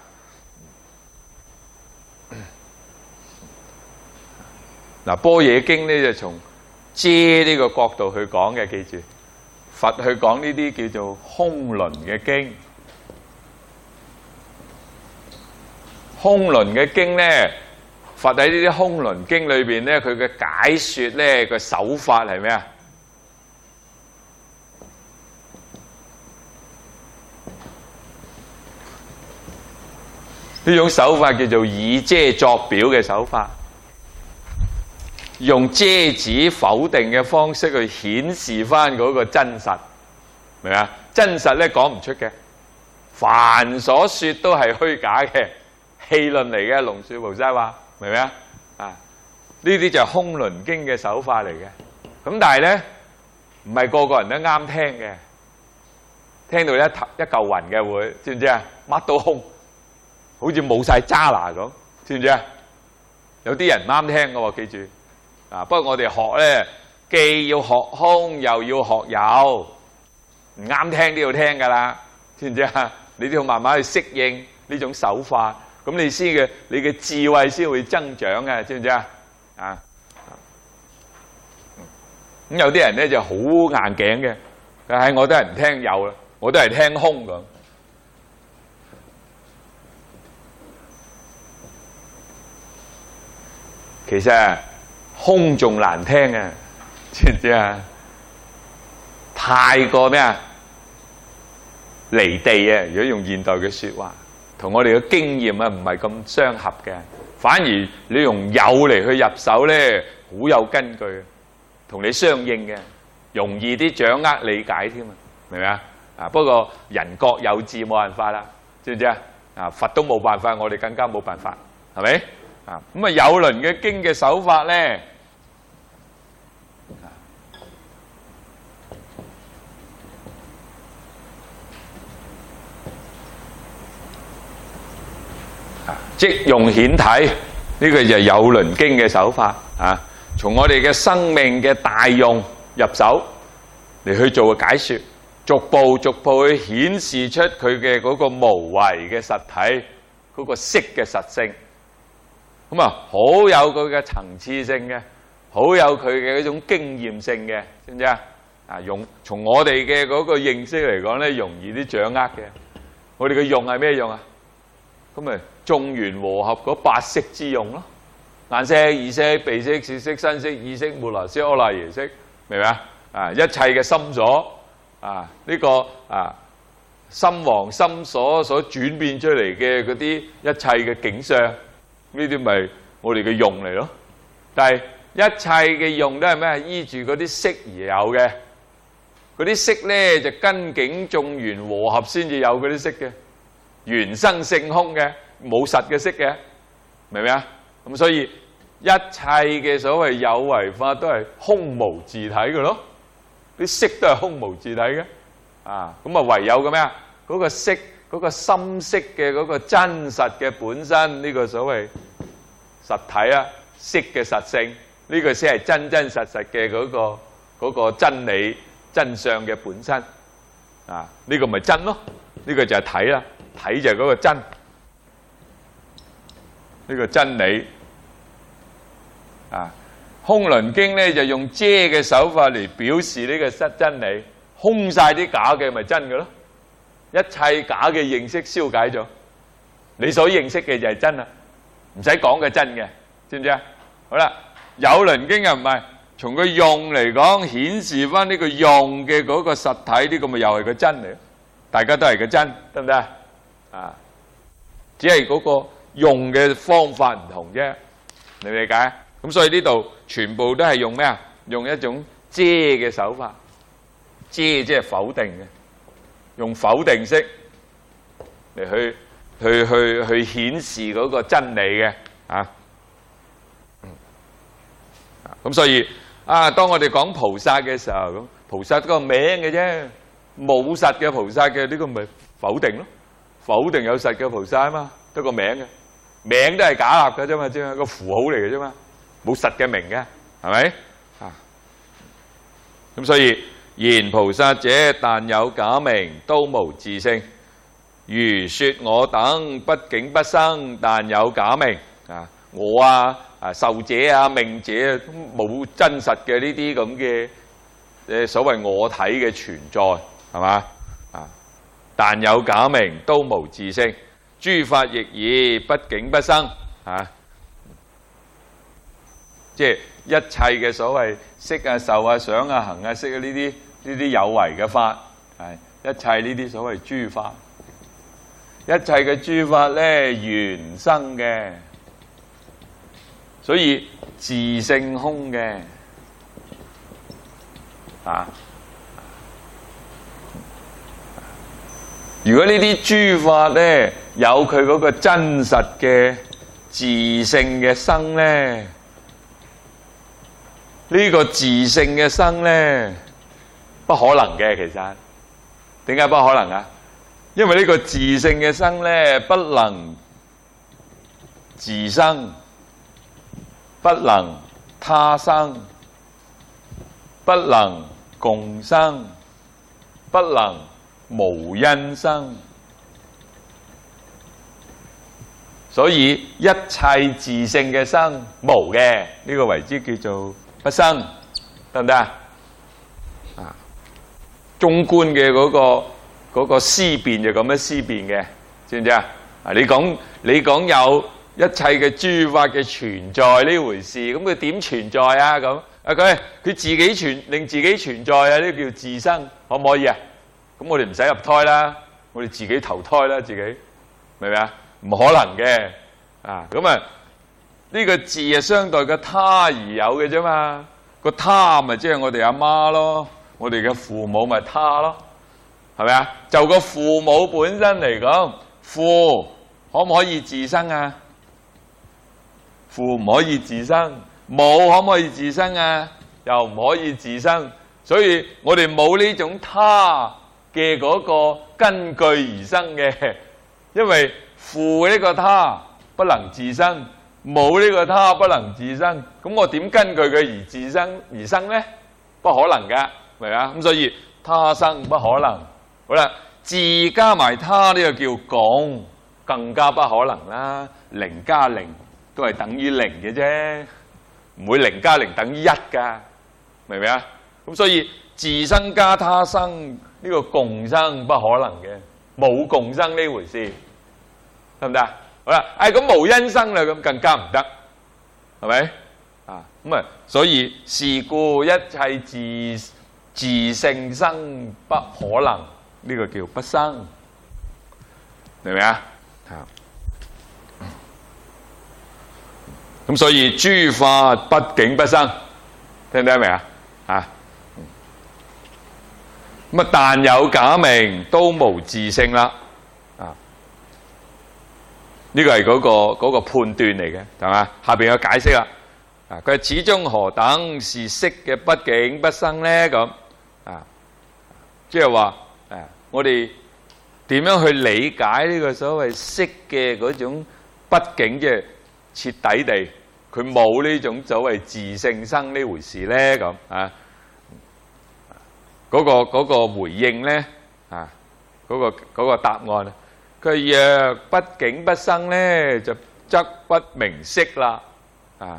嗱，般若經咧就從遮呢個角度去講嘅，記住，佛去講呢啲叫做空輪嘅經。空輪嘅經咧。佛喺呢啲空輪經裏邊咧，佢嘅解說咧個手法係咩啊？呢種手法叫做以遮作表嘅手法，用遮止否定嘅方式去顯示翻嗰個真實，明唔明啊？真實咧講唔出嘅，凡所說都係虛假嘅戲論嚟嘅。龍樹菩薩話。明唔明啊？啊，呢啲就係空輪經嘅手法嚟嘅。咁但係咧，唔係個個人都啱聽嘅。聽到一頭一嚿雲嘅會，知唔知啊？乜都空，好似冇晒渣拿咁，知唔知啊？有啲人唔啱聽嘅喎，記住啊！不過我哋學咧，既要學空，又要學有，唔啱聽都要聽噶啦，知唔知啊？你都要慢慢去適應呢種手法。咁你先嘅，你嘅智慧先會增長嘅，知唔知啊？啊，咁有啲人咧就好硬頸嘅，唉，我都係唔聽有啦，我都係聽空咁。其實空仲難聽啊，知唔知啊？太過咩啊？離地啊！如果用現代嘅説話。同我哋嘅經驗啊，唔係咁相合嘅，反而你用有嚟去入手咧，好有根據，同你相應嘅，容易啲掌握理解添啊，明唔明啊？啊，不過人各有志，冇辦法啦，知唔知啊？啊，佛都冇辦法，我哋更加冇辦法，係咪？啊，咁啊有輪嘅經嘅手法咧，即用顯體，呢、這個就係有輪經嘅手法啊！從我哋嘅生命嘅大用入手嚟去做個解說，逐步逐步去顯示出佢嘅嗰個無為嘅實體，嗰、那個色嘅實性。咁啊，好有佢嘅層次性嘅，好有佢嘅嗰種經驗性嘅，知唔知啊？啊，用從我哋嘅嗰個認識嚟講咧，容易啲掌握嘅。我哋嘅用係咩用啊？咁咪眾緣和合嗰八識之用咯，眼識、耳識、鼻識、舌識、身識、意識、末那識、阿賴耶識，明唔明啊？啊，一切嘅心所啊，呢個啊心王心所所轉變出嚟嘅嗰啲一切嘅景象，呢啲咪我哋嘅用嚟咯。但係一切嘅用都係咩？依住嗰啲識而有嘅，嗰啲識咧就根境眾緣和合先至有嗰啲識嘅。 緣生性空嘅，冇實嘅色嘅，明唔明啊？咁所以一切嘅所謂有為法都係空無自體嘅咯，啲色都係空無自體嘅，啊，咁啊唯有嘅咩啊？嗰個色嗰個深色嘅嗰個真實嘅本身，呢個所謂實體啊，色嘅實性，呢個先係真真實實嘅嗰個嗰個真理真相嘅本身，啊，呢個咪真咯，呢個就係體啦，體就係嗰個真，呢個真理。啊，空輪經咧就用遮嘅手法嚟表示呢個失真理，空晒啲假嘅咪真嘅咯，一切假嘅認識消解咗，你所認識嘅就係真啦，唔使講嘅真嘅，知唔知啊？好啦，有輪經又唔係，從個用嚟講顯示翻呢個用嘅嗰個實體，呢個咪又係個真嚟，大家都係個真，得唔得啊？啊，只係嗰個用嘅方法唔同啫，你理解？咁所以呢度全部都係用咩啊？用一種遮嘅手法，遮即係否定嘅，用否定式嚟去去去去顯示嗰個真理嘅啊。咁所以啊，當我哋講菩薩嘅時候，咁菩薩個名嘅啫，冇實嘅菩薩嘅呢個咪否定咯，否定有實嘅菩薩啊嘛，得個名嘅，名都係假立嘅啫嘛，即係個符號嚟嘅啫嘛。冇實嘅名嘅，係咪啊？咁所以言菩薩者，但有假名，都無自性。如說我等不境不生，但有假名啊！我啊啊受者啊命者啊，都冇真實嘅呢啲咁嘅誒所謂我體嘅存在，係嘛啊？但有假名，都無自性。諸法亦爾，不境不生啊！即係一切嘅所謂色啊、受啊、想啊、行啊、識啊呢啲呢啲有為嘅法，係一切呢啲所謂諸法，一切嘅諸法咧緣生嘅，所以自性空嘅啊。如果呢啲諸法咧有佢嗰個真實嘅自性嘅生咧，呢個自性嘅生咧，不可能嘅。其實點解不可能啊？因為呢個自性嘅生咧，不能自生，不能他生，不能共生，不能無因生。所以一切自性嘅生無嘅，呢個為之叫做不生，得唔得啊？啊，中觀嘅嗰個嗰個思辨就咁樣思辨嘅，知唔知啊？啊，你講你講有一切嘅諸法嘅存在呢回事，咁佢點存在啊？咁啊佢佢自己存令自己存在啊？呢叫自生，可唔可以啊？咁我哋唔使入胎啦，我哋自己投胎啦，自己明唔明啊？唔可能嘅啊！咁啊〜呢個字係相對嘅他而有嘅啫嘛，個他咪即係我哋阿媽咯，我哋嘅父母咪他咯，係咪啊？就個父母本身嚟講，父可唔可以自生啊？父唔可以自生，母可唔可以自生啊？又唔可以自生，所以我哋冇呢種他嘅嗰個根據而生嘅，因為父呢個他不能自生。冇呢個他不能自生，咁我點根據佢而自生而生呢？不可能噶，明嘛？咁所以他生不可能。好啦，自加埋他呢個叫共，更加不可能啦。零加零都係等於零嘅啫，唔會零加零等於一噶，明唔明啊？咁所以自生加他生呢個共生不可能嘅，冇共生呢回事，得唔得啊？好啦，誒咁無因生啦，咁更加唔得，係咪？啊，咁啊，所以是故一切自自性生不可能，呢個叫不生，明唔明啊？啊，咁所以諸法不境不生，聽唔聽得明啊？啊，咁啊，但有假名，都無自性啦。 呢個係嗰個嗰個判斷嚟嘅，係嘛？下邊有解釋啦。啊，佢係始終何等是色嘅不境不生咧？咁啊，即係話誒，我哋點樣去理解呢個所謂色嘅嗰種不境，即係徹底地佢冇呢種所謂自性生呢回事咧？咁啊，嗰個嗰個回應咧啊，嗰個嗰個答案咧，佢若不境不生咧，就則不名色啦啊！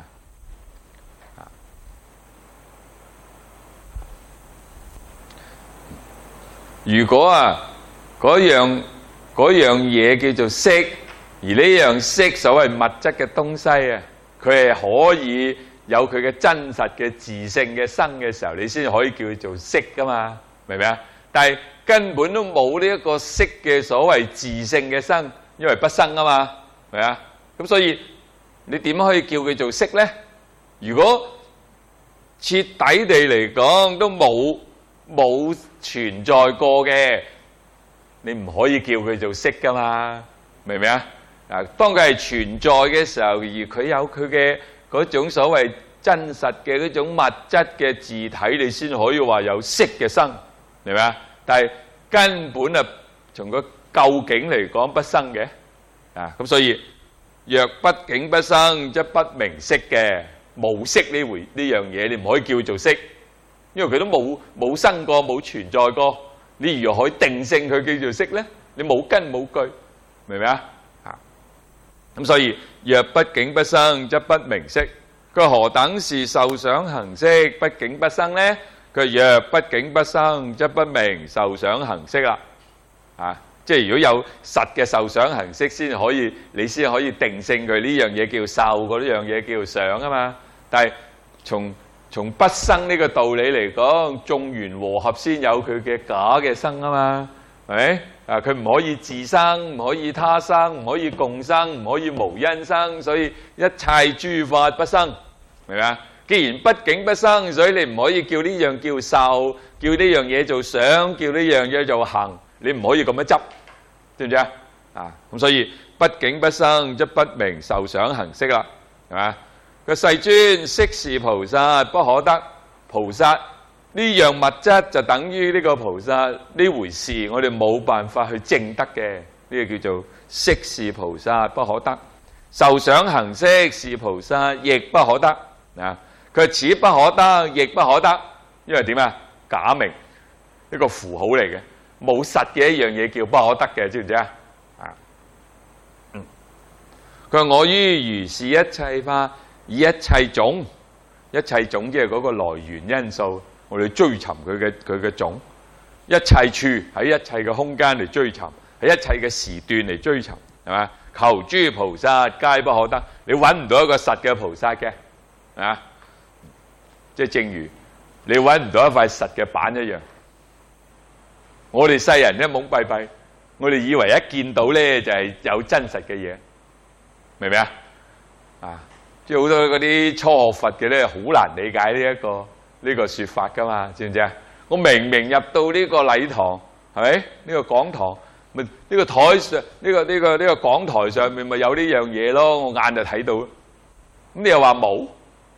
如果啊嗰樣嗰樣嘢叫做色，而呢樣色所謂物質嘅東西啊，佢係可以有佢嘅真實嘅自性嘅生嘅時候，你先可以叫佢做色噶嘛，明唔明啊？但係根本都冇呢一個色嘅所謂自性嘅生，因為不生啊嘛，係咪啊？咁所以你點可以叫佢做色咧？如果徹底地嚟講都冇冇存在過嘅，你唔可以叫佢做色噶嘛，明唔明啊？啊，當佢係存在嘅時候，而佢有佢嘅嗰種所謂真實嘅嗰種物質嘅自體，你先可以話有色嘅生，明唔明啊？但係根本啊，從個究竟嚟講不生嘅，啊咁所以若不境不生，則不名色嘅，無色呢回呢樣嘢，你唔可以叫做色。因為佢都冇冇生過，冇存在過，你如何可以定性佢叫做色咧？你冇根冇據，明唔明啊？啊，咁所以若不境不生，則不名色。佢何等是受想行識不境不生咧？佢若不境不生，則不名受想行識啦。啊，即係如果有實嘅受想行識，先可以你先可以定性佢呢樣嘢叫受，嗰呢樣嘢叫想啊嘛。但係從從不生呢個道理嚟講，眾緣和合先有佢嘅假嘅生啊嘛，係咪？啊，佢唔可以自生，唔可以他生，唔可以共生，唔可以無因生，所以一切諸法不生，明唔明啊？既然不境不生，所以你唔可以叫呢樣叫受，叫呢樣嘢做想，叫呢樣嘢做行，你唔可以咁樣執，知唔知啊？啊，咁所以不境不生，則不名受想行識啦，係嘛？個世尊色是菩薩不可得，菩薩呢樣物質就等於呢個菩薩呢回事，我哋冇辦法去證得嘅，呢個叫做色是菩薩不可得，受想行識是菩薩亦不可得啊！佢此不可得，亦不可得，因為點啊？假名一個符號嚟嘅，冇實嘅一樣嘢叫不可得嘅，知唔知啊？啊，嗯，佢話我於如是一切法。以一切種，一切種即係嗰個來源因素，我哋追尋佢嘅佢嘅種，一切處喺一切嘅空間嚟追尋，喺一切嘅時段嚟追尋，係嘛？求諸菩薩皆不可得，你揾唔到一個實嘅菩薩嘅，啊，即係正如你揾唔到一塊實嘅板一樣。我哋世人一懵閉閉，我哋以為一見到咧就係有真實嘅嘢，明唔明啊？啊！即係好多嗰啲初學佛嘅咧，好難理解呢一個呢個説法噶嘛，知唔知啊？我明明入到呢個禮堂，係咪？呢個講堂咪呢個台上呢個呢個呢個講台上面咪有呢樣嘢咯，我眼就睇到。咁你又話冇？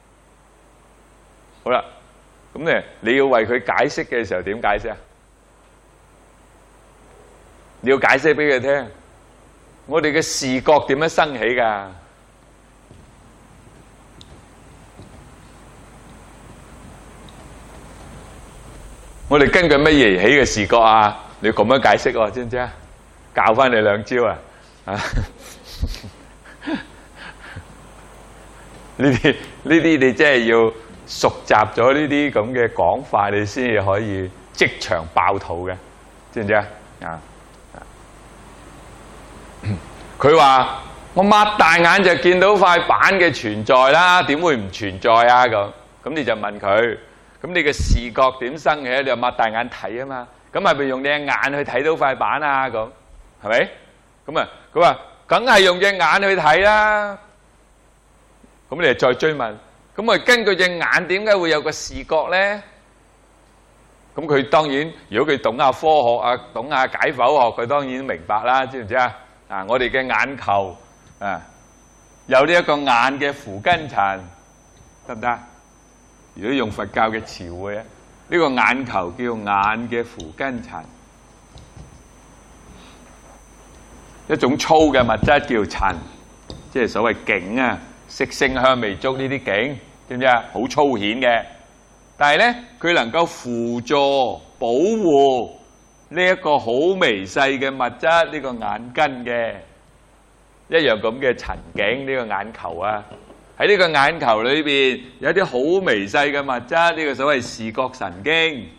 好啦，咁咧你要為佢解釋嘅時候點解釋啊？你要解釋俾佢聽，我哋嘅視覺點樣生起㗎？我哋根據乜嘢起嘅視覺啊？你要咁樣解釋喎，知唔知啊？教翻你兩招啊！啊，呢啲呢啲你真係要熟習咗呢啲咁嘅講法，你先至可以即場爆肚嘅，知唔知啊？啊！佢話：我擘大眼就見到塊板嘅存在啦，點會唔存在啊？咁咁你就問佢。咁你嘅視覺點生嘅？你又擘大眼睇啊嘛，咁係咪用你嘅眼去睇到塊板啊？咁係咪？咁啊，佢話梗係用隻眼去睇啦。咁你就再追問，咁啊根據隻眼點解會有個視覺咧？咁佢當然，如果佢懂下科學啊，懂下解剖學，佢當然明白啦，知唔知啊？啊，我哋嘅眼球啊，有呢一個眼嘅扶根塵，得唔得？如果用佛教嘅詞彙啊，呢個眼球叫眼嘅扶根塵，一種粗嘅物質叫塵，即係所謂境啊，色聲香味觸呢啲境，知唔知啊？好粗顯嘅，但係咧佢能夠輔助保護呢一個好微細嘅物質，呢個眼根嘅一樣咁嘅塵境，呢個眼球啊。喺呢個眼球裏邊有啲好微細嘅物質，呢個所謂視覺神經。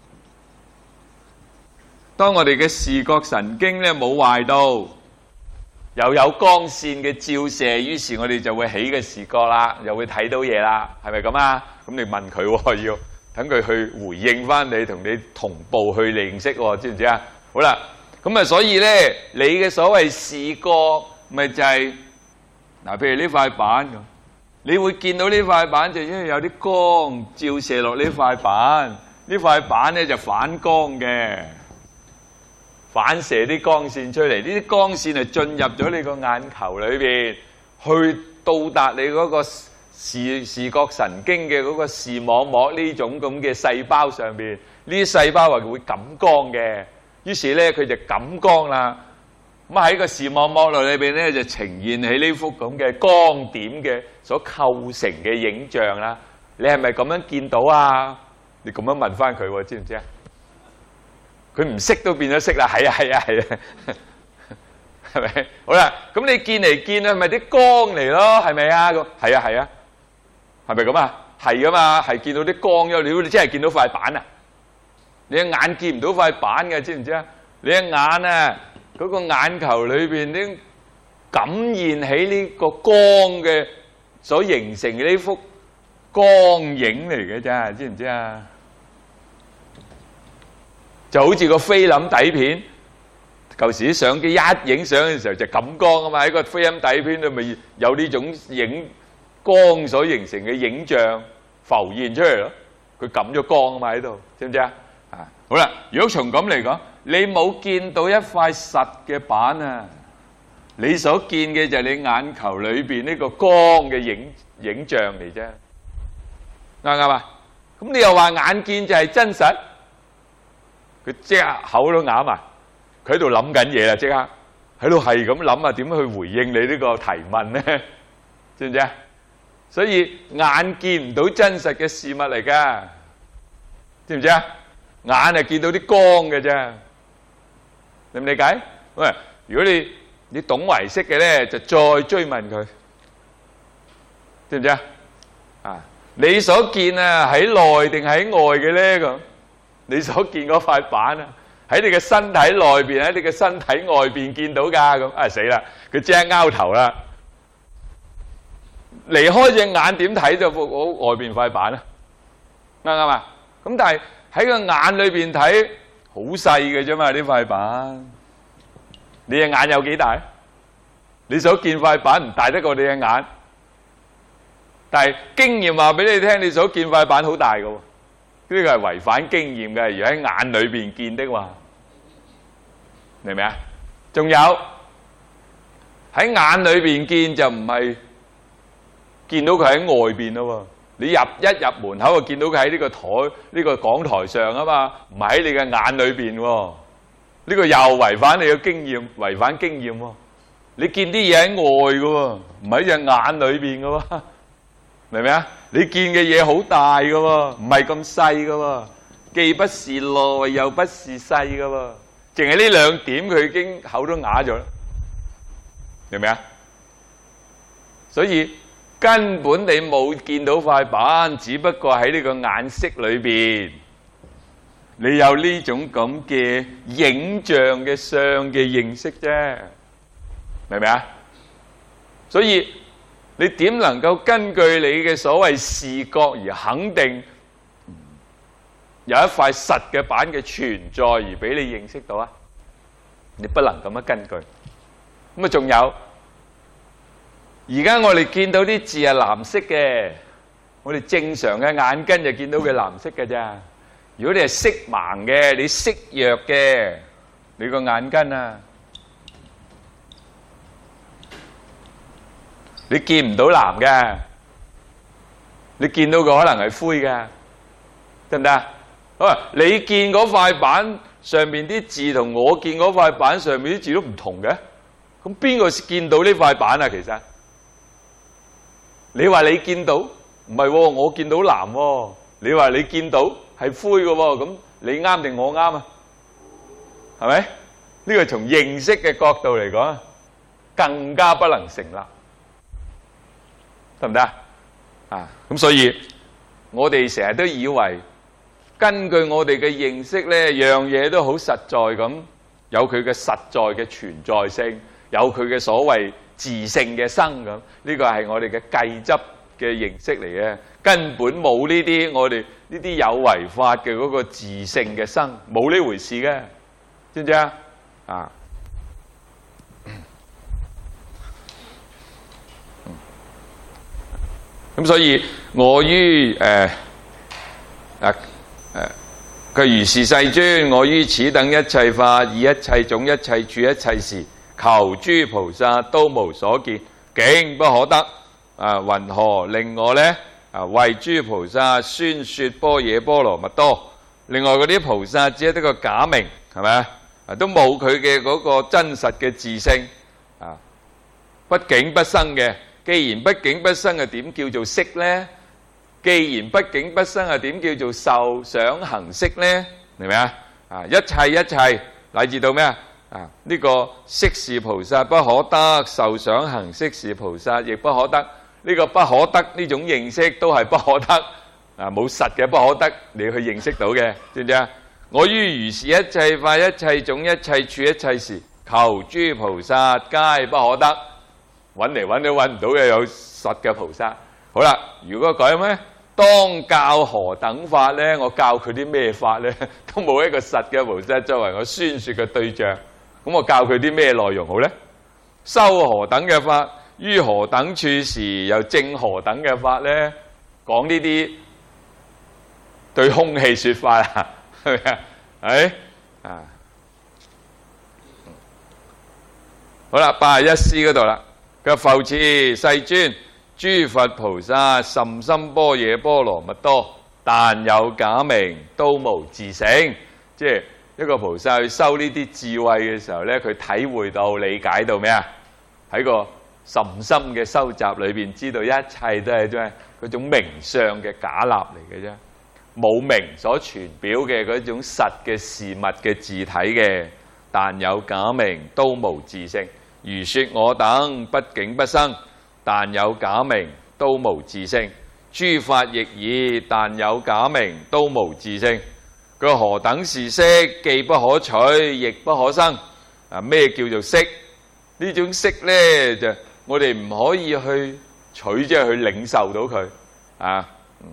當我哋嘅視覺神經咧冇壞到，又有光線嘅照射，於是我哋就會起嘅視覺啦，又會睇到嘢啦，係咪咁啊？咁你問佢喎，要等佢去回應翻你，同你同步去認識喎，知唔知啊？好啦，咁啊，所以咧，你嘅所謂視覺咪就係嗱，譬如呢塊板咁。你會見到呢塊板就因為有啲光照射落呢塊板，呢塊板咧就反光嘅，反射啲光線出嚟，呢啲光線係進入咗你個眼球裏邊，去到達你嗰個視視覺神經嘅嗰個視網膜呢種咁嘅細胞上邊，呢啲細胞係會感光嘅，於是咧佢就感光啦。咁喺個視網膜裏邊咧，就呈現起呢幅咁嘅光點嘅所構成嘅影像啦。你係咪咁樣見到啊？你咁樣問翻佢喎，知唔知啊？佢唔識都變咗識啦。係啊，係啊，係啊，係咪？好啦，咁你見嚟見去，係咪啲光嚟咯？係咪啊？咁係啊，係啊，係咪咁啊？係噶嘛，係見到啲光咗。如果你真係見到塊板啊，你一眼見唔到塊板嘅，知唔知啊？你一眼啊！嗰個眼球裏邊啲感現起呢個光嘅所形成嘅呢幅光影嚟嘅啫，知唔知啊？就好似個菲林底片，舊時啲相機一影相嘅時候就感光啊嘛，喺個菲林底片裏咪有呢種影光所形成嘅影像浮現出嚟咯，佢感咗光啊嘛喺度，知唔知啊？啊，好啦，如果從咁嚟講。你冇見到一塊實嘅板啊！你所見嘅就係你眼球裏邊呢個光嘅影影像嚟啫，啱唔啱啊？咁你又話眼見就係真實，佢即刻口都啞埋，佢喺度諗緊嘢啦，即刻喺度係咁諗啊，點樣去回應你呢個提問咧？知唔知啊？所以眼見唔到真實嘅事物嚟噶，知唔知啊？眼係見到啲光嘅啫。理唔理解？喂，如果你你懂唯識嘅咧，就再追問佢，知唔知啊？啊，你所見啊喺內定喺外嘅咧咁？你所見嗰塊板啊，喺你嘅身體內邊，喺你嘅身體外邊見到噶咁？啊死啦！佢即刻拗頭啦，離開隻眼點睇就幅外邊塊板啊？啱唔啱啊？咁但係喺個眼裏邊睇。好細嘅啫嘛，呢塊板。你隻眼有幾大？你所見塊板唔大得過你隻眼，但係經驗話俾你聽，你所見塊板好大嘅喎。呢個係違反經驗嘅，如果喺眼裏邊見的話，明唔明啊？仲有喺眼裏邊見就唔係見到佢喺外邊咯。你入一入門口就見到佢喺呢個台呢個講台上啊嘛，唔係喺你嘅眼裏邊喎。呢個又違反你嘅經驗，違反經驗喎。你見啲嘢喺外嘅喎，唔喺隻眼裏邊嘅喎，明唔明啊？你見嘅嘢好大嘅喎，唔係咁細嘅喎，既不是內又不是細嘅喎。淨係呢兩點佢已經口都啞咗啦，明唔明啊？所以根本你冇見到塊板，只不過喺呢個眼色裏邊，你有呢種咁嘅影像嘅相嘅認識啫，明唔明啊？所以你點能夠根據你嘅所謂視覺而肯定有一塊實嘅板嘅存在而俾你認識到啊？你不能咁樣根據。咁啊，仲有。而家我哋見到啲字係藍色嘅，我哋正常嘅眼根就見到佢藍色嘅咋。如果你係色盲嘅，你色弱嘅，你個眼根啊， 你見唔到藍嘅，你見到佢可能係灰嘅，得唔得啊？好啊，你見嗰塊板上面啲字同我見嗰塊板上面啲字都唔同嘅，咁邊個見到呢塊板啊？其實你話你見到，唔係喎，我見到藍喎。你話你見到係灰嘅喎，咁你啱定我啱啊？係咪？呢個從認識嘅角度嚟講，更加不能成立，得唔得啊？啊，咁所以我哋成日都以為根據我哋嘅認識咧，樣嘢都好實在咁，有佢嘅實在嘅存在性，有佢嘅所謂自性嘅生咁。呢個係我哋嘅計執嘅認識嚟嘅，根本冇呢啲我哋呢啲有為法嘅嗰個自性嘅生，冇呢回事嘅，知唔知啊？啊，咁所以我於誒啊誒佢如是世尊，我於此等一切法，以一切種、一切處、一切時，求諸菩薩都無所見，竟不可得。啊，云何令我咧？啊，為諸菩薩宣說般若波羅蜜多。另外嗰啲菩薩只係得個假名，係咪啊？都冇佢嘅嗰個真實嘅自性啊！不境不生嘅，既然不境不生，啊點叫做識咧？既然不境不生，啊點叫做受想行識咧？明唔明啊？啊，一切一切乃至到咩啊？啊，呢個識是菩薩不可得，受想行識是菩薩亦不可得。呢個不可得呢種認識都係不可得啊！冇實嘅不可得，你去認識到嘅，知唔知啊？我於如是一切法、一切種、一切處、一切時，求諸菩薩皆不可得。揾嚟揾都揾唔到嘅有實嘅菩薩。好啦，如果講咩？當教何等法呢？我教佢啲咩法呢？都冇一個實嘅菩薩作為我宣說嘅對象。咁我教佢啲咩內容好呢？修何等嘅法？於何等處時又證何等嘅法呢？講呢啲對空氣說法啊，係咪啊？係啊，好啦，八十一師嗰度啦。佢復次世尊，諸佛菩薩甚深般若波羅蜜多，但有假名，都無自性。即係一個菩薩去修呢啲智慧嘅時候咧，佢體會到、理解到咩啊？喺個甚深嘅修習裏邊，知道一切都係咩？嗰種名相嘅假立嚟嘅啫，冇名所傳表嘅嗰種實嘅事物嘅自體嘅，但有假名，都無自性。如說我等不境不生，但有假名，都無自性。諸法亦爾，但有假名，都無自性。佢何等是識？既不可取，亦不可生。啊，咩叫做識？呢種識咧，就我哋唔可以去取，即係去領受到佢啊，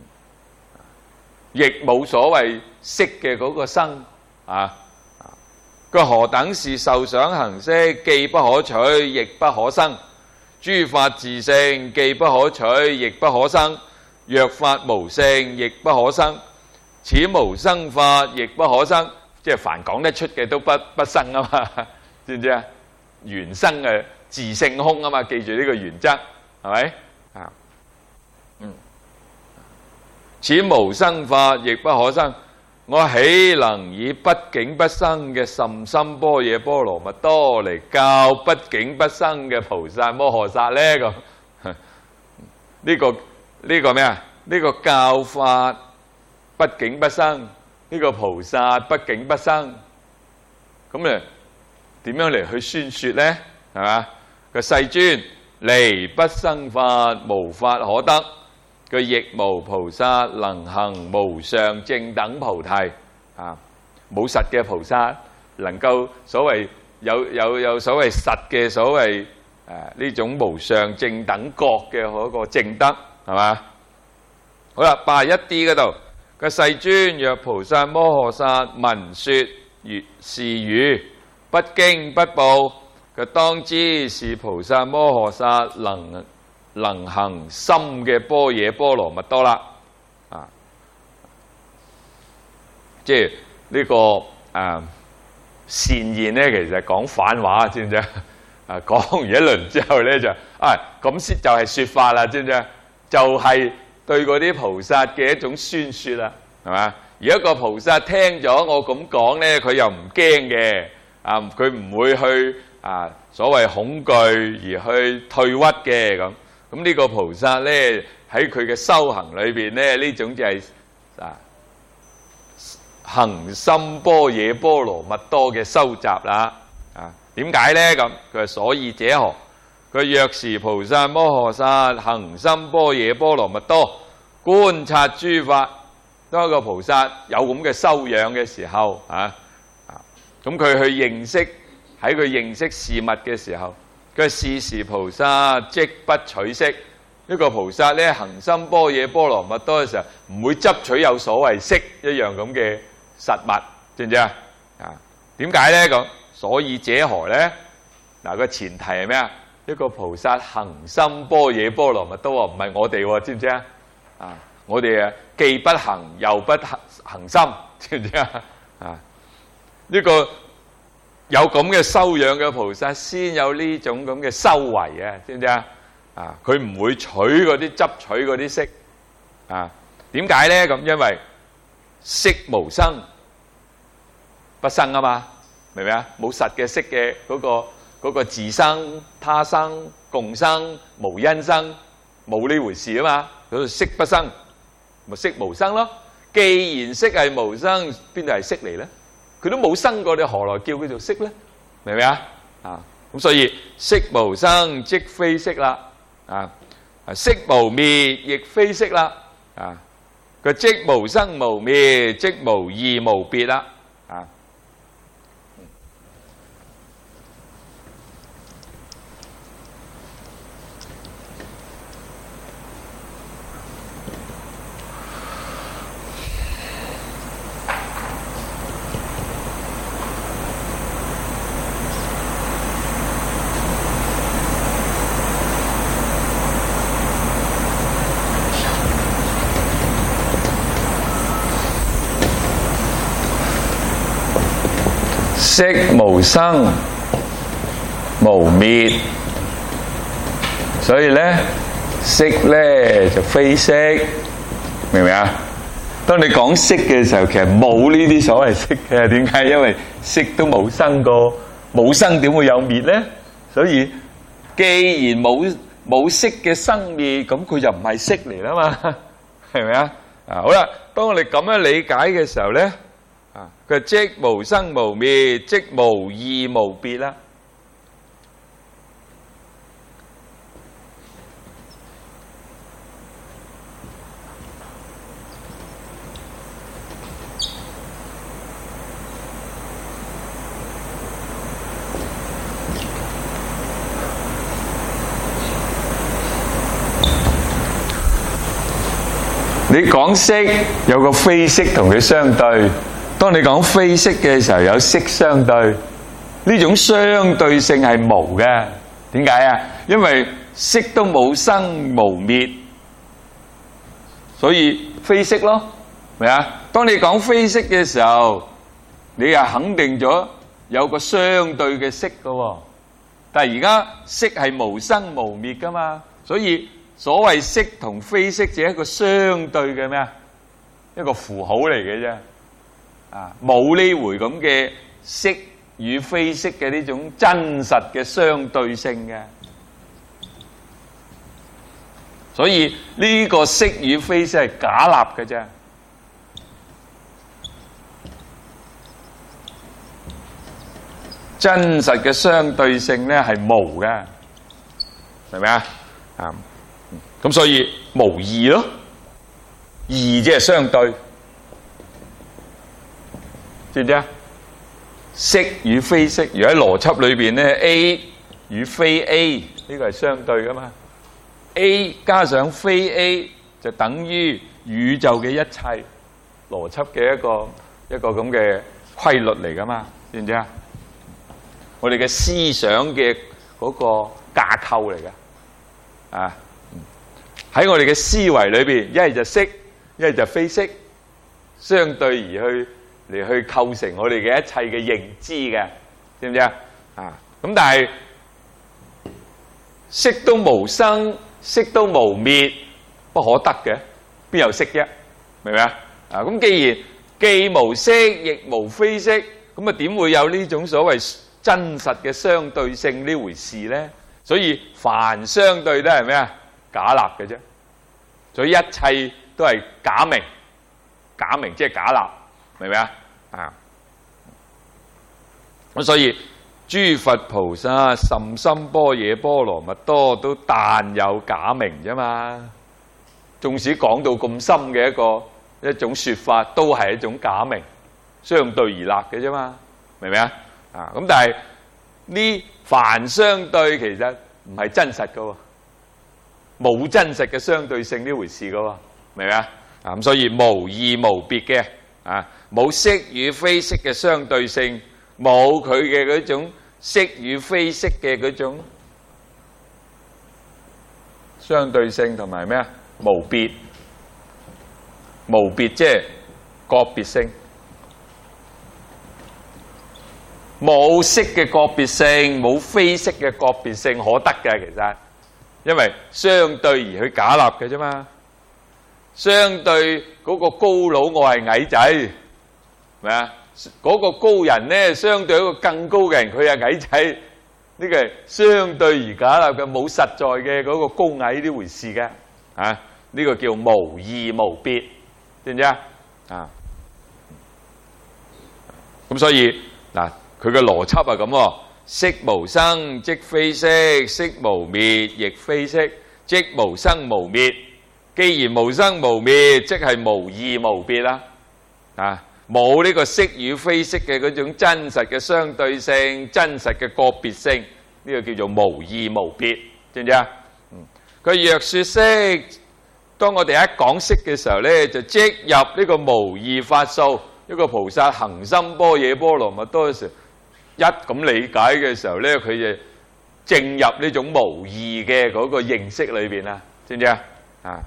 亦冇所謂識嘅嗰個生啊。佢何等是受想行識？既不可取，亦不可生。諸法自性，既不可取，亦不可生。若法無性，亦不可生。此無生法，亦不可生。即係凡講得出嘅都不不生啊嘛，知唔知啊？原生嘅自性空啊嘛，記住呢個原則，係咪啊？嗯，此無生法，亦不可生。我豈能以不境不生嘅甚深般若波羅蜜多嚟教不境不生嘅菩薩摩訶薩呢？咁呢個呢個咩啊？呢個教法不境不生，呢個菩薩不境不生，咁咧點樣嚟去宣說呢？係嘛？個世尊離不生法，無法可得。佢亦無菩薩能行無上正等菩提啊！冇實嘅菩薩能夠所謂有有有所謂實嘅所謂誒呢種無上正等覺嘅嗰個正德，係嘛？好啦，八十一 D 嗰度個世尊，若菩薩摩訶薩聞說如是語，不驚不怖，佢當知是菩薩摩訶薩能能行深嘅般若波羅蜜多啦，啊，即係呢個誒善言咧，其實講反話，知唔知啊？ 啊講完一輪之後咧就啊咁先就係説法啦，知唔知啊？就係、是、對嗰啲菩薩嘅一種宣説啦，係嘛？而一個菩薩聽咗我咁講咧，佢又唔驚嘅，啊佢唔會去啊所謂恐懼而去退屈嘅咁。咁呢個菩薩咧喺佢嘅修行裏邊咧，呢種就係、是、啊行深般若波羅蜜多嘅修習啦。啊點解咧咁？佢話所以者何？佢若是菩薩摩訶薩行深般若波羅蜜多，觀察諸法。當一個菩薩有咁嘅修養嘅時候，啊啊咁佢去認識喺佢認識事物嘅時候，佢是時菩薩即不取色。一個菩薩咧行深般若波羅蜜多嘅時候，唔會執取有所謂色一樣咁嘅實物，知唔知啊？啊點解咧咁？所以者何咧？嗱個前提係咩啊？一個菩薩行深般若波羅蜜多，唔係我哋喎，知唔知啊？啊我哋啊既不行又不行行深，知唔知啊？啊呢個有咁嘅修養嘅菩薩，先有呢種咁嘅修為啊，知唔知啊？啊佢唔會取嗰啲執取嗰啲色啊？點解咧咁？因為色無生不生啊嘛，明唔明啊？冇實嘅色嘅嗰個嗰個自生他生共生無因生，冇呢回事啊嘛。嗰度色不生咪色無生咯。既然色係無生，邊度係色嚟咧？佢都冇生過，你何來叫佢做色咧？明唔明啊？啊咁所以色無生即非色啦。啊色無滅亦非色啦。啊佢即無生無滅，即無異無別啦。啊色無生無滅，所以咧色咧就非色，明唔明啊？當你講色嘅時候，其實冇呢啲所謂色嘅。點解？因為色都冇生過，冇生點會有滅咧？所以既然冇冇色嘅生滅，咁佢就唔係色嚟啦嘛，係咪啊？啊好啦，當我哋咁樣理解嘅時候咧。佢即無生無滅，即無異無別啦。你講色有個非色同佢相對。當你講非色嘅時候，有色相對，呢種相對性係無嘅。點解啊？因為色都冇生無滅，所以非色咯，明啊？當你講非色嘅時候，你又肯定咗有個相對嘅色噶喎。但係而家色係無生無滅噶嘛，所以所謂色同非色只係一個相對嘅咩啊？一個符號嚟嘅啫。啊，冇呢回咁嘅色與非色嘅呢種真實嘅相對性嘅，所以呢個色與非色係假立嘅啫。真實嘅相對性咧係無嘅，明唔明啊？啊，咁所以無異咯，異即係相對。知唔知啊？色與非色，如果喺邏輯裏邊咧 ，A 與非 A 呢個係相對噶嘛 ？A 加上非 A 就等於宇宙嘅一切邏輯嘅一個一個咁嘅規律嚟噶嘛？知唔知啊？我哋嘅思想嘅嗰個架構嚟噶，啊喺我哋嘅思維裏邊，一係就色，一係就非色，相對而去。嚟去構成我哋嘅一切嘅認知嘅，知唔知啊？啊，咁但係色都無生，色都無滅，不可得嘅，邊有色啫？明唔明啊？啊，咁既然既無色，亦無非色，咁啊點會有呢種所謂真實嘅相對性呢回事咧？所以凡相對都係咩啊？假立嘅啫。所以一切都係假名，假名即係假立，明唔明啊？啊，咁所以諸佛菩薩甚深般若波羅蜜多都但有假名啫嘛。縱使講到咁深嘅一個一種說法，都係一種假名，相對而立嘅啫嘛，明唔明啊？啊，咁但係呢凡相對其實唔係真實噶，冇真實嘅相對性呢回事噶，明唔明啊？啊，咁所以無異無別嘅啊，冇色與非色嘅相對性，冇佢嘅嗰種色與非色嘅嗰種相對性，同埋咩啊？無別，無別即係個別性，冇色嘅個別性，冇非色嘅個別性可得嘅，其實因為相對而去假立嘅啫嘛。相對嗰個高佬我係矮仔，係咪啊？嗰個高人咧，相對一個更高嘅人，佢係矮仔，呢個係相對而假立嘅，冇實在嘅嗰個高矮呢回事嘅，啊，呢個叫無異無別，知唔知啊？啊，咁所以嗱，佢嘅邏輯係咁喎，色無生即非色，色無滅亦非色，即無生無滅。既然無生無滅，即係無異無別啦，啊，冇呢個色與非色嘅嗰種真實嘅相對性、真實嘅個別性，呢個叫做無異無別，知唔知啊？嗯，佢若說色，當我哋一講色嘅時候咧，就即入呢個無異法數。一個菩薩行深般若波羅蜜多嘅時候，一咁理解嘅時候咧，佢就正入呢種無異嘅嗰個認識裏邊啦，知唔知啊？啊！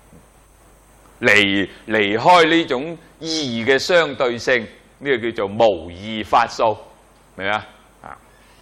離離開呢種異嘅相對性，呢個叫做無異法數，明唔明啊？啊，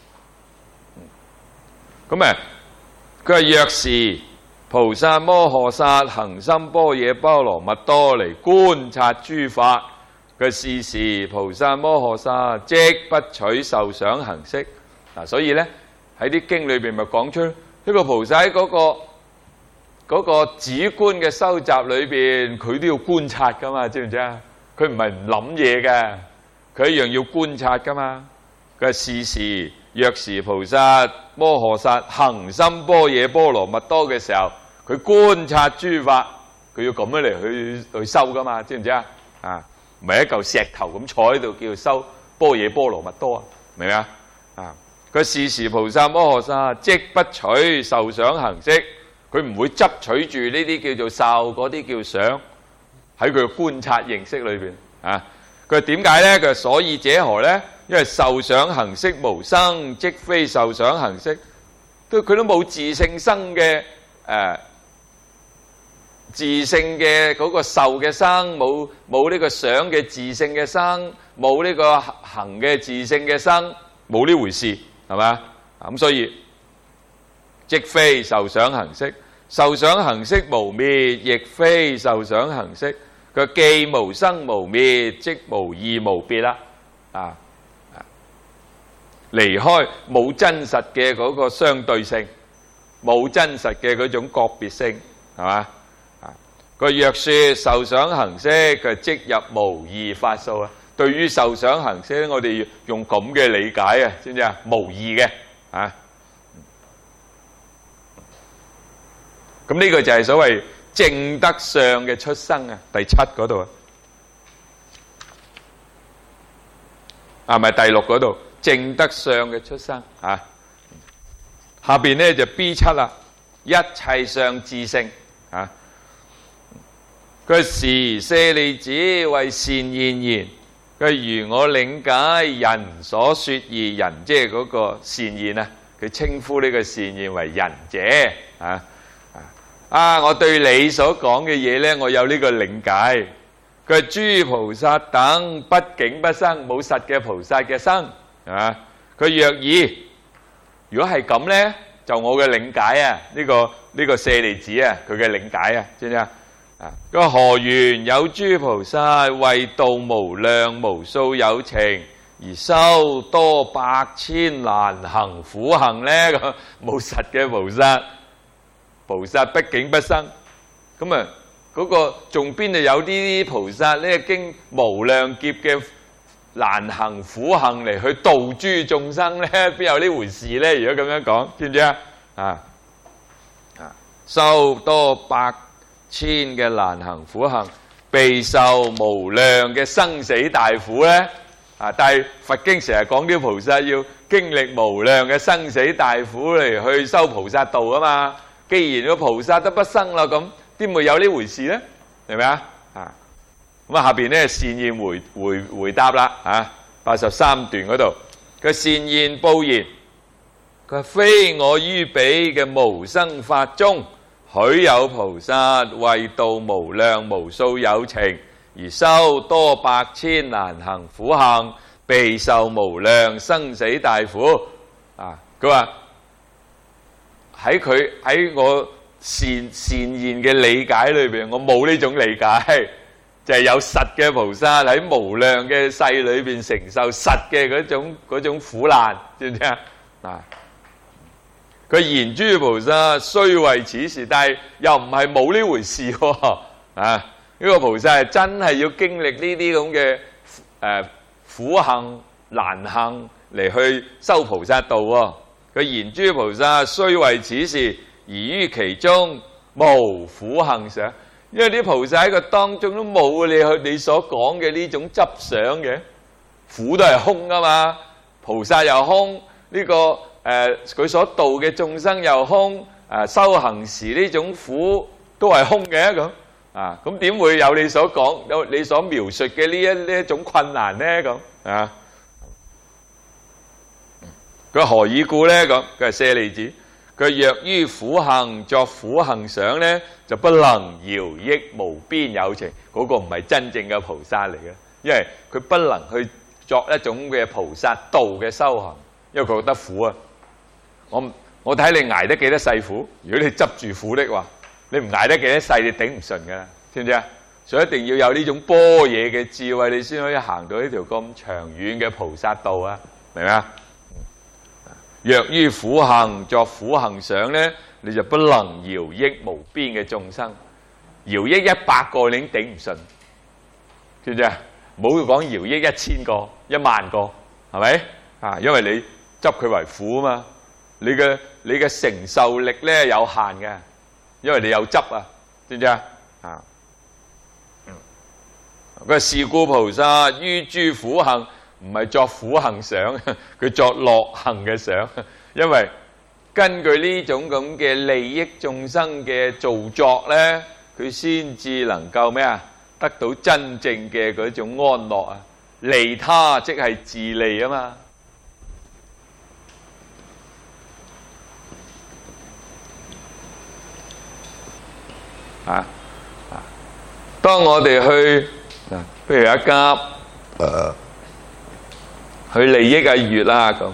咁啊，佢話若是菩薩摩訶薩行深般若波羅蜜多嚟觀察諸法嘅是時，菩薩摩訶薩即不取受想行識。嗱，所以咧喺啲經裏邊咪講出呢個菩薩喺嗰個。嗰個止觀嘅收集裏邊，佢都要觀察噶嘛，知唔知啊？佢唔係唔諗嘢嘅，佢一樣要觀察噶嘛。佢話是時若是菩薩摩訶薩行深般若波羅蜜多嘅時候，佢觀察諸法，佢要咁樣嚟去去修噶嘛，知唔知啊？啊，唔係一嚿石頭咁坐喺度叫做修般若波羅蜜多啊，明唔明啊？啊，佢是時菩薩摩訶薩即不取受想行識。佢唔會執取住呢啲叫做受，嗰啲叫想，喺佢嘅觀察認識裏邊啊。佢話點解咧？佢話所以者何咧？因為受想行識無生，即非受想行識，都佢都冇自性生嘅誒、呃，自性嘅嗰個受嘅生，冇冇呢個想嘅自性嘅生，冇呢個行嘅自性嘅生，冇呢回事，係咪？咁所以。即非受想行識，受想行識無滅，亦非受想行識。佢既無生無滅，即無異無別啦。啊，離開冇真實嘅嗰個相對性，冇真實嘅嗰種個別性，係嘛？啊，佢若說受想行識，佢即入無異法數啊。對於受想行識咧，我哋用咁嘅理解啊，知唔知啊？無異嘅啊。咁呢個就係所謂證得相嘅出生啊，第七嗰度啊，啊唔係第六嗰度證得相嘅出生啊。下邊咧就 B 七啦，一切相自性啊。佢時舍利子為善現言，佢如我領解人所說義，人即係嗰個善現啊，佢稱呼呢個善現為人者啊。啊！我對你所講嘅嘢咧，我有呢個領解。佢係諸菩薩等不境不生，冇實嘅菩薩嘅生啊。佢若以，如果係咁咧， 就我嘅領解啊，呢、這個呢、這個舍利子啊，佢嘅領解啊，知唔知啊？啊，個何緣有諸菩薩為度無量無數有情而修多百千難行苦行呢？咁冇實嘅菩薩，菩薩畢竟不生，咁啊嗰個仲邊度有啲菩薩呢？經無量劫嘅難行苦行嚟去度諸眾生呢？邊有呢回事呢？如果咁樣講，知唔知啊？啊啊，修多百千嘅難行苦行，備受無量嘅生死大苦呢？啊！但係佛經成日講啲菩薩要經歷無量嘅生死大苦嚟去修菩薩道啊嘛。既然個菩薩都不生啦，咁點會有呢回事呢？係咪啊？啊！咁啊，下邊咧善現回回回答啦。啊，八十三段嗰度，佢善現報言，佢話非我於彼嘅無生法中，許有菩薩為度無量無數有情，而修多百千難行苦行，備受無量生死大苦。啊，佢話喺佢喺我善善現嘅理解裏邊，我冇呢種理解，就係、是、有實嘅菩薩喺無量嘅世裏邊承受實嘅嗰種嗰種苦難，知唔知啊？啊，佢言諸菩薩雖為此事，但係又唔係冇呢回事喎。啊！呢個菩薩係真係要經歷呢啲咁嘅誒苦行難行嚟去修菩薩道喎。佢言諸菩薩雖為此事，而於其中無苦行想，因為啲菩薩喺個當中都冇你去你所講嘅呢種執想嘅，苦都係空噶嘛，菩薩又空，呢、這個誒佢、呃、所度嘅眾生又空，誒、呃、修行時呢種苦都係空嘅咁。啊，咁點會有你所講有你所描述嘅呢一呢一種困難呢？咁啊，佢何以故呢？咁佢係舍利子，佢若於苦行作苦行想呢，就不能饒益無邊有情。嗰、那個唔係真正嘅菩薩嚟嘅，因為佢不能去作一種嘅菩薩道嘅修行，因為佢覺得苦啊。我我睇你捱得幾多世苦，如果你執住苦的話。你唔捱得幾多世，你頂唔順噶啦，知唔知啊？所以一定要有呢種般若嘅智慧，你先可以行到呢條咁長遠嘅菩薩道啊，明唔明啊？若於苦行作苦行想咧，你就不能饒益無邊嘅眾生，饒益一百個你已經頂唔順，知唔知啊？唔好講饒益一千個、一萬個，係咪啊？因為你執佢為苦啊嘛，你嘅你嘅承受力咧有限嘅。因為你有執啊，知唔知啊？啊，佢話是故菩薩於諸苦行唔係作苦行想，佢作樂行嘅想。因為根據呢種咁嘅利益眾生嘅造作咧，佢先至能夠咩啊？得到真正嘅嗰種安樂啊！利他即係自利啊嘛。啊啊！當我哋去嗱，譬如阿甲，誒，去利益阿月啦咁，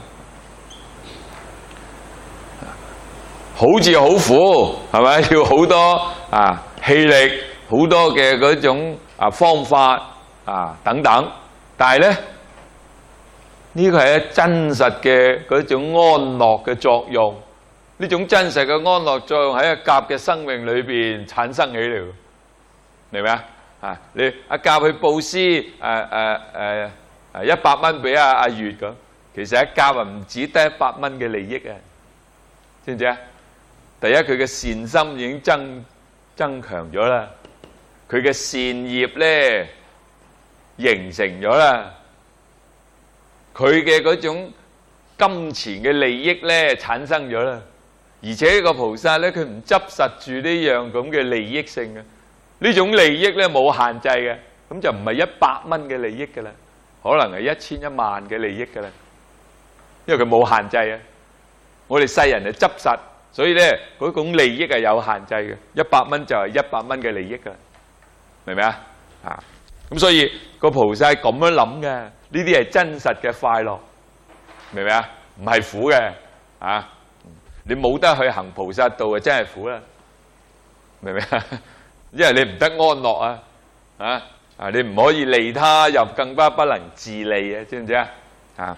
好似好苦，係咪？要好多啊氣力，好多嘅嗰種啊方法啊等等，但係咧呢個係一真實嘅嗰種安樂嘅作用。呢種真實嘅安樂作用喺阿甲嘅生命裏邊產生起嚟，明唔明啊？啊，你阿甲去布施誒誒誒誒一百蚊俾阿阿月咁，其實阿甲啊唔止得一百蚊嘅利益啊，知唔知啊？第一，佢嘅善心已經增增強咗啦，佢嘅善業咧形成咗啦，佢嘅嗰種金錢嘅利益咧產生咗啦。而且個菩薩咧，佢唔執實住呢樣咁嘅利益性嘅，呢種利益咧冇限制嘅，咁就唔係一百蚊嘅利益噶啦，可能係一千一萬嘅利益噶啦，因為佢冇限制啊。我哋世人係執實，所以咧嗰種利益係有限制嘅，一百蚊就係一百蚊嘅利益噶，明唔明啊？啊，咁所以個菩薩係咁樣諗嘅，呢啲係真實嘅快樂，明唔明啊？唔係苦嘅，啊。 你冇得去行菩薩道啊，真係苦啦，明唔明啊？因為你唔得安樂啊，啊啊！你唔可以利他，又更加不能自利啊，知唔知啊？啊！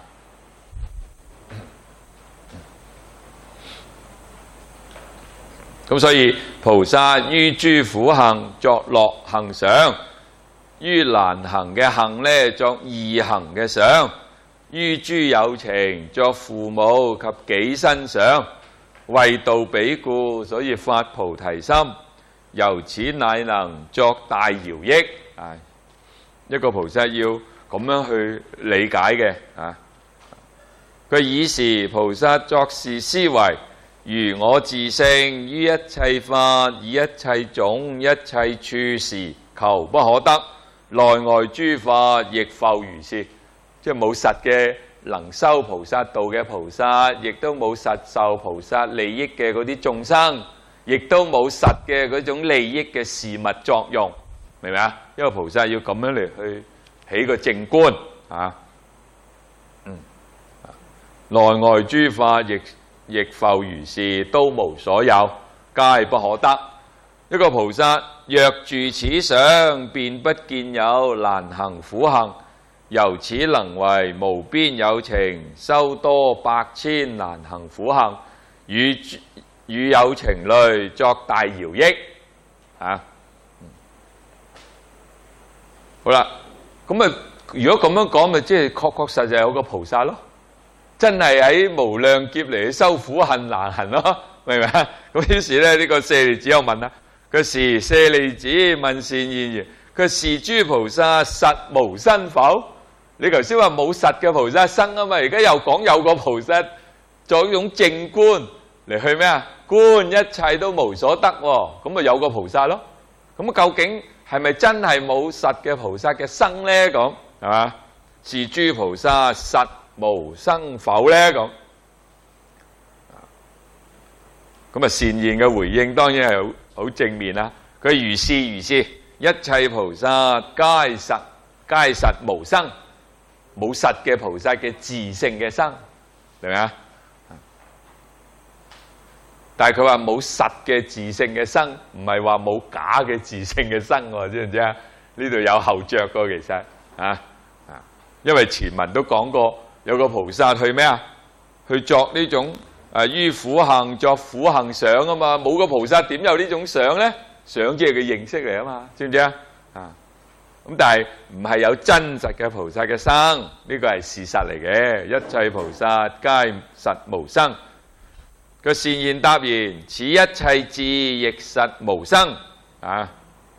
咁所以菩薩於諸苦行作樂行想，於難行嘅行咧作易行嘅想，於諸有情作父母及己身想，為度彼故，所以發菩提心，由此乃能作大饒益。啊，一個菩薩要咁樣去理解嘅啊。佢以是菩薩作是思維。如我自性於一切法，以一切種、一切處時，求不可得，內外諸法亦復如是。即係冇實嘅能修菩薩道嘅菩薩，亦都冇實受菩薩利益嘅嗰啲眾生，亦都冇實嘅嗰種利益嘅事物作用，明唔明啊？因為菩薩要咁樣嚟去起個正觀啊。嗯，內外諸法亦亦復如是，都無所有，皆不可得。一個菩薩若住此想，便不見有難行苦行，由此能為無邊有情修多百千難行苦行，與與有情類作大饒益。啊，好啦，咁啊，如果咁樣講，咪即係確確實實有個菩薩咯。真係喺無量劫嚟去修苦行難行咯，明唔明啊？咁於是咧，呢、這個舍利子又問啦，佢時舍利子問善現言，佢是諸菩薩實無生否？你頭先話冇實嘅菩薩生啊嘛，而家又講有個菩薩作一種正觀嚟去咩啊？觀一切都無所得喎，咁咪有個菩薩咯。咁究竟係咪真係冇實嘅菩薩嘅生咧？咁係嘛？是諸菩薩實無生否咧？咁咁啊，善現嘅回應當然係好好正面啦。佢如是如是，一切菩薩皆實皆實無生，冇實嘅菩薩嘅自性嘅生，明唔明啊？但係佢話冇實嘅自性嘅生，唔係話冇假嘅自性嘅生喎，知唔知啊？呢度有後著個其實啊啊，因為前文都講過。有個菩薩去咩啊？去作呢種誒於苦行作苦行想啊嘛，冇個菩薩點有呢種想咧？想即係佢認識嚟啊嘛，知唔知啊？啊咁，但係唔係有真實嘅菩薩嘅生，呢個係事實嚟嘅。一切菩薩皆實無生。個善現答言：此一切智亦實無生啊！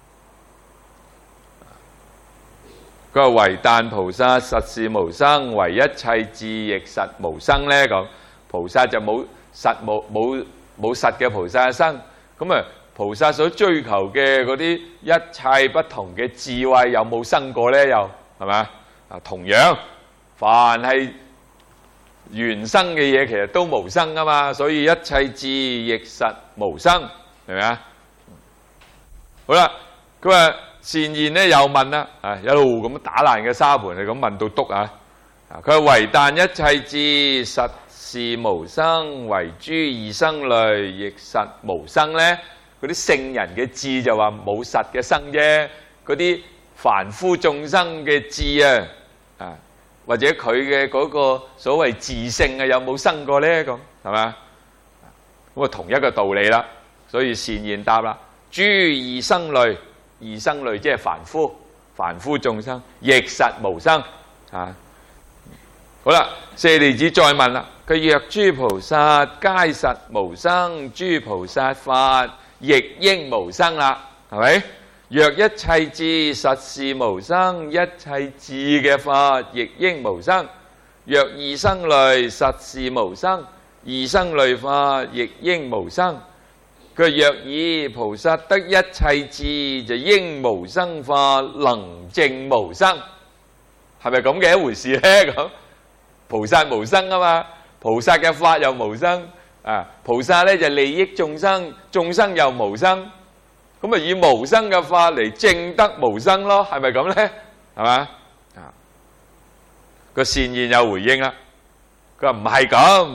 佢話唯但菩薩實是無生，唯一切智亦實無生咧。咁菩薩就冇實冇冇冇實嘅菩薩嘅生。咁啊，菩薩所追求嘅嗰啲一切不同嘅智慧有冇生過咧？又係咪啊？同樣，凡係原生嘅嘢，其實都無生啊嘛。所以一切智亦實無生，係咪啊？好啦，佢話。善現咧又問啦，啊一路咁打爛嘅沙盤，係咁問到篤啊！佢話唯但一切智實是無生，唯諸異生類亦實無生咧。嗰啲聖人嘅智就話冇實嘅生啫，嗰啲凡夫眾生嘅智啊，啊或者佢嘅嗰個所謂自性啊，有冇生過咧？咁係嘛？咁啊同一個道理啦。所以善現答啦：諸異生類。異生類即係凡夫，凡夫眾生亦實無生啊！好啦，舍利子再問啦，佢若諸菩薩皆實無生，諸菩薩法亦應無生啦，係咪？若一切智實是無生，一切智嘅法亦應無生。若異生類實是無生，異生類法亦應無生。佢若以菩薩得一切智，就應無生法能證無生，係咪咁嘅一回事咧？咁菩薩無生啊嘛，菩薩嘅法又無生啊，菩薩咧就利益眾生，眾生又無生，咁啊以無生嘅法嚟證得無生咯，係咪咁咧？係嘛？啊個善現有回應啦，佢話唔係咁。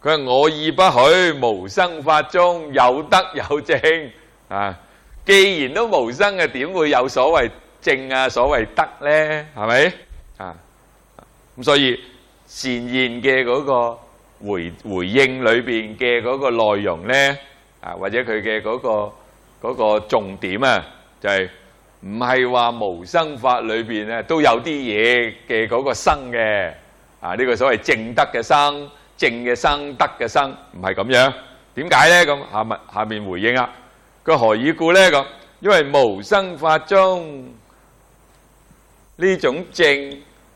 佢話我意不許，無生法中有得有正啊！既然都無生嘅，點會有所謂正啊？所謂得咧，係咪啊？咁所以善現嘅嗰個回回應裏邊嘅嗰個內容咧，啊或者佢嘅嗰個嗰個重點啊，就係唔係話無生法裏邊咧都有啲嘢嘅嗰個生嘅啊？呢個所謂正德嘅生、正嘅生、德嘅生，唔係咁樣。點解咧？咁下面下面回應啊，佢何以故咧？咁因為無生法中呢種正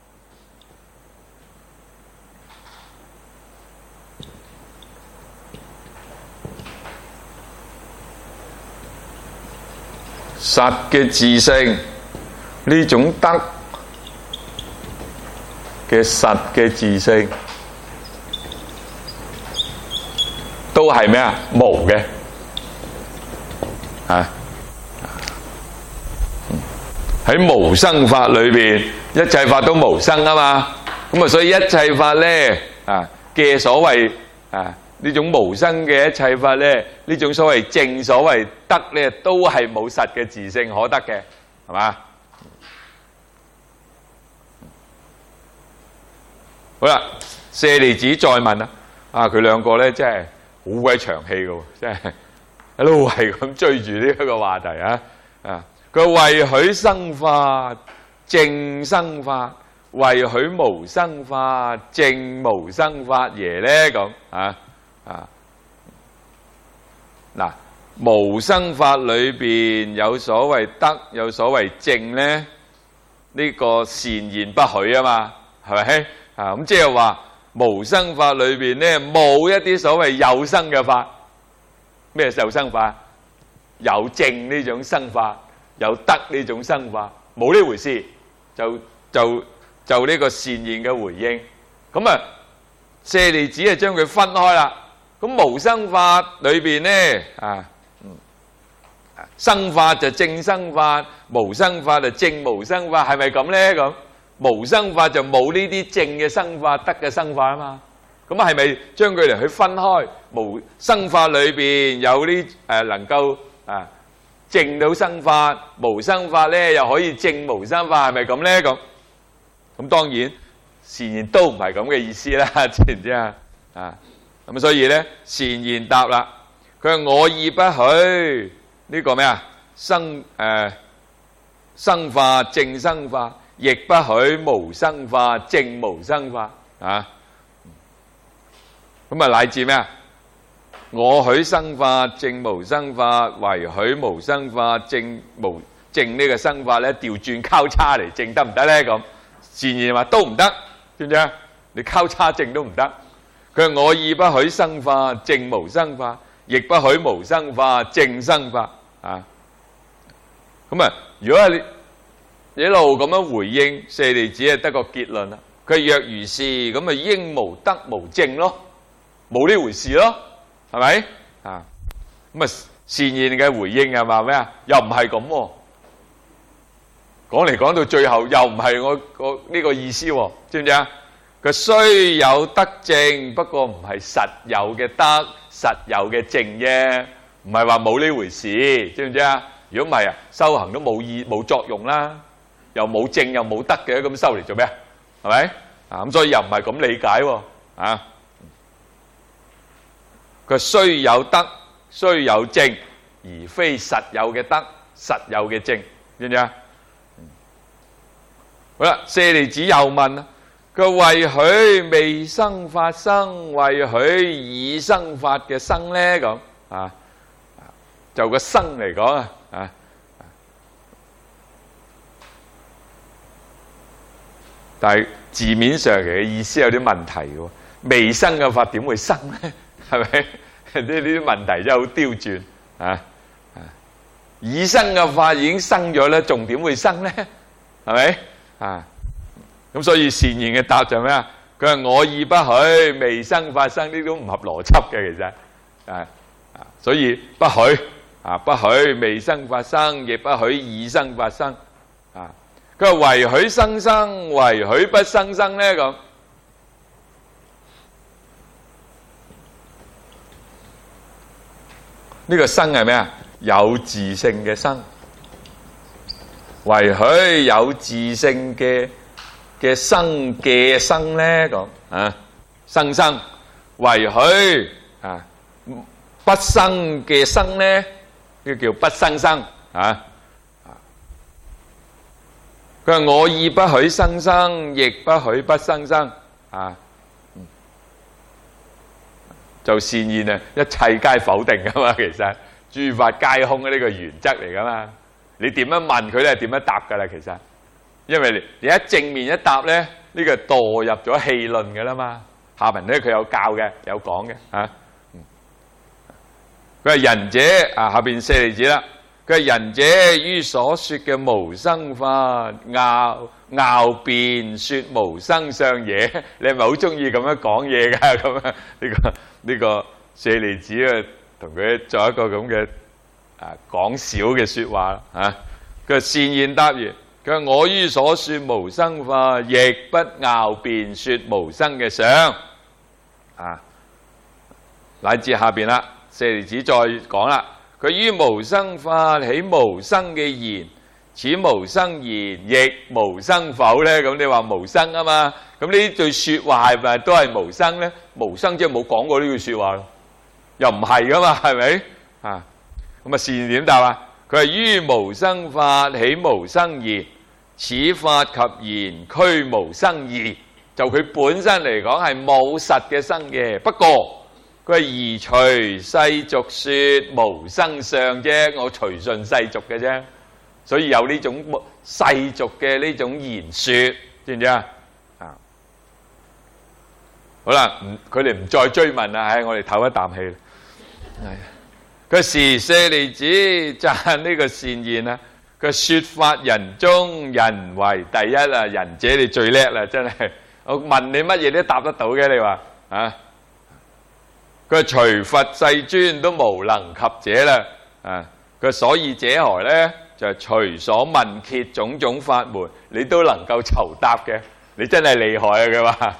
實嘅自性，呢種德嘅實嘅自性，都係咩啊？無嘅啊！喺無生法裏邊，一切法都無生啊嘛。咁啊，所以一切法咧啊嘅所謂啊呢種無生嘅一切法咧，呢種所謂正、所謂德咧，都係冇實嘅自性可得嘅，係嘛？好啦，舍利子再問啦，啊佢兩個咧真係好鬼長氣嘅喎，真係一路係咁追住呢一個話題啊！啊，佢為許生法正生法，為許無生法正無生法耶咧咁啊啊嗱，無生法裏邊有所謂德，有所謂正咧，呢個善現不許啊嘛，係咪啊？咁即係話無生法裏邊咧冇一啲所謂有生嘅法。咩有生法？有正呢種生法，有德呢種生法，冇呢回事。就就就呢個善現嘅回應。咁啊，舍利子啊將佢分開啦。咁無生法裏邊咧啊，生法就正生法，無生法就正無生法，係咪咁咧？咁無生法就冇呢啲正嘅生法、德嘅生法啊嘛。咁係咪將佢哋去分開？無生法裏邊有啲誒能夠啊正到生法，無生法咧又可以正無生法，係咪咁咧？咁咁當然善現都唔係咁嘅意思啦，知唔知啊？啊咁所以咧善現答啦，佢話我意不許呢個咩啊生誒生法正生法，亦不許無生法正無生法啊。咁啊，乃至咩啊？我許生法正無生法，唯許無生法正無正呢個生法咧，調轉交叉嚟正得唔得咧？咁善現話都唔得，知唔知啊？你交叉正都唔得。佢話我意不許生法正無生法，亦不許無生法正生法啊。咁啊，如果係你一路咁樣回應舍利子，係得個結論啦。佢若如是，咁咪應無德無正咯。冇呢回事咯，係咪啊？咁啊，善現嘅回應係話咩啊？又唔係咁喎。講嚟講到最後，又唔係我我呢個意思喎，知唔知啊？佢雖有德正，不過唔係實有嘅德，實有嘅正啫，唔係話冇呢回事，知唔知啊？如果唔係啊，修行都冇意冇作用啦，又冇正又冇德嘅，咁修嚟做咩啊？係咪啊？咁所以又唔係咁理解喎，啊？佢雖有德，雖有正，而非實有嘅德，實有嘅正，知唔知啊？好啦，舍利子又問啦，佢為許未生法生，為許已生法嘅生咧？咁啊，就個生嚟講啊，啊，但係字面上嘅意思有啲問題嘅，未生嘅法點會生咧？係咪？呢呢啲問題真係好刁鑽啊！啊，已生嘅法已經生咗咧，仲點會生咧？係咪啊？咁所以善現嘅答就咩啊？佢話我意不許未生法生，呢都唔合邏輯嘅，其實啊啊，所以不許啊，不許未生法生，亦不許已生法生啊。佢話唯許生生，唯許不生生咧咁。 呢個生係咩啊？有自性嘅生，唯許有自性嘅嘅生嘅生咧咁啊，生生唯許啊，不生嘅生咧，呢個叫不生生啊。佢話我意不許生生，亦不許不生生啊。就善現啊，一切皆否定噶嘛，其實諸法皆空嘅呢個原則嚟噶嘛。你點樣問佢咧，點樣答噶啦？其實，因為你一正面一答咧，呢個墮入咗戲論噶啦嘛。下文咧佢有教嘅，有講嘅啊。佢話仁者啊，下邊舍利子啦。佢話仁者於所說嘅無生法，拗拗辯說無生相嘢。你係咪好中意咁樣講嘢㗎？咁啊，呢個呢個舍利子啊，同佢作一個咁嘅啊講少嘅説話啊。佢話善現答言，佢話我於所說無生法，亦不拗辯說無生嘅相啊。乃至下邊啦，舍利子再講啦。佢於無生法起無生嘅言，此無生言亦無生否咧？咁你話無生啊嘛？咁呢句説話係咪都係無生咧？無生即係冇講過呢句説話咯，又唔係噶嘛？係咪啊？咁啊，善現點答啊？佢係於無生法起無生言，此法及言俱無生義。就佢本身嚟講係冇實嘅生嘅，不過。佢係宜隨世俗説無生相啫，我隨順世俗嘅啫，所以有呢種世俗嘅呢種言説，知唔知啊？啊，好啦，唔佢哋唔再追問啦，唉，我哋唞一啖氣。係，佢時舍利子讚呢個善現啊，佢説法人中人為第一啊，仁者你最叻啦，真係，我問你乜嘢都答得到嘅，你話啊？佢隨佛世尊都無能及者啦，啊！佢所以者何咧？就係隨所問揭種種法門，你都能夠酬答嘅，你真係厲害啊！佢話，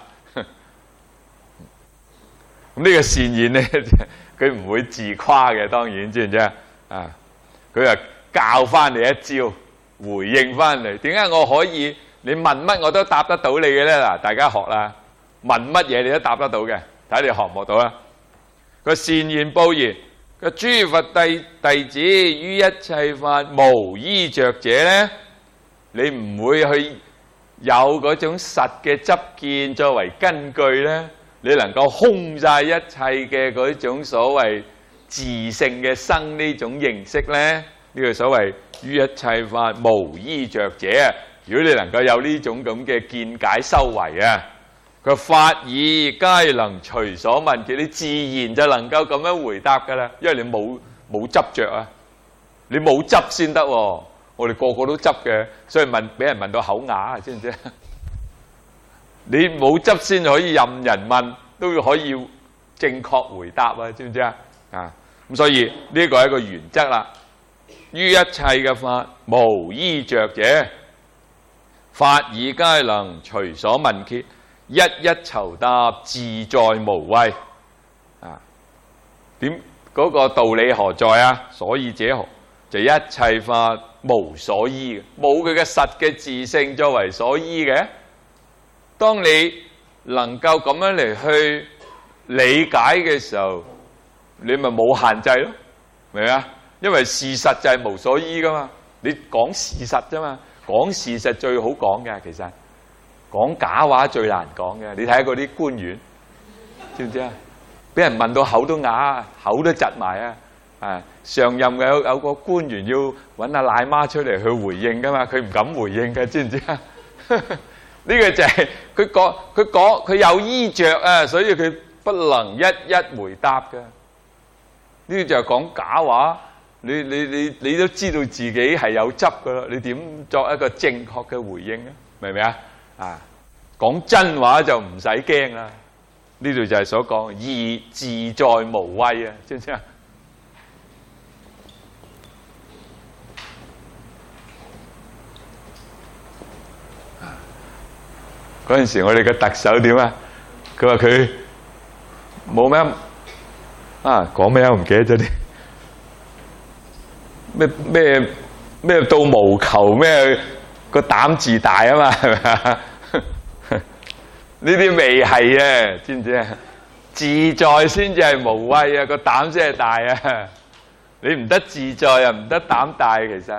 咁呢個善現咧，佢唔會自誇嘅，當然知唔知啊？啊！佢話教翻你一招，回應翻嚟。點解我可以你問乜我都答得到你嘅咧？嗱，大家學啦，問乜嘢你都答得到嘅，睇你學唔學到啦。個善現報言，個諸佛弟弟子於一切法無依着者咧，你唔會去有嗰種實嘅執見作為根據咧，你能夠空晒一切嘅嗰種所謂自性嘅生呢種認識咧，呢個所謂於一切法無依着者啊！如果你能夠有呢種咁嘅見解修為啊，佢法爾皆能隨所問嘅，你自然就能夠咁樣回答噶啦，因為你冇冇執着啊，你冇執先得喎。我哋個個都執嘅，所以問俾人問到口啞啊，知唔知？你冇執先可以任人問都可以正確回答啊，知唔知啊？啊，咁所以呢個係一個原則啦。於一切嘅法無依着者，法爾皆能隨所問揭。一一酬答，自在無畏啊！點嗰、那個道理何在啊？所以者何？就一切法無所依嘅，冇佢嘅實嘅自性作為所依嘅。當你能夠咁樣嚟去理解嘅時候，你咪冇限制咯，明唔明啊？因為事實就係無所依噶嘛，你講事實啫嘛，講事實最好講嘅，其實。講假話最難講嘅，你睇下嗰啲官員，知唔知啊？俾人問到口都啞，口都窒埋啊！啊，上任嘅有有個官員要揾阿奶媽出嚟去回應噶嘛，佢唔敢回應嘅，知唔知啊？呢個就係佢講，佢講，佢有依着啊，所以佢不能一一回答嘅。呢個就係講假話，你你你你都知道自己係有執噶啦，你點作一個正確嘅回應咧？明唔明啊？啊，講真話就唔使驚啦，呢度就係所講而自在無畏啊，知唔知啊？嗰陣時我哋嘅特首點啊？佢話佢冇咩啊，講咩啊？唔記得咗啲咩咩咩到無求咩個膽自大啊嘛，係咪啊？呢啲未係啊，知唔知啊？自在先至係無畏啊，個膽先係大啊！你唔得自在啊，唔得膽大，其實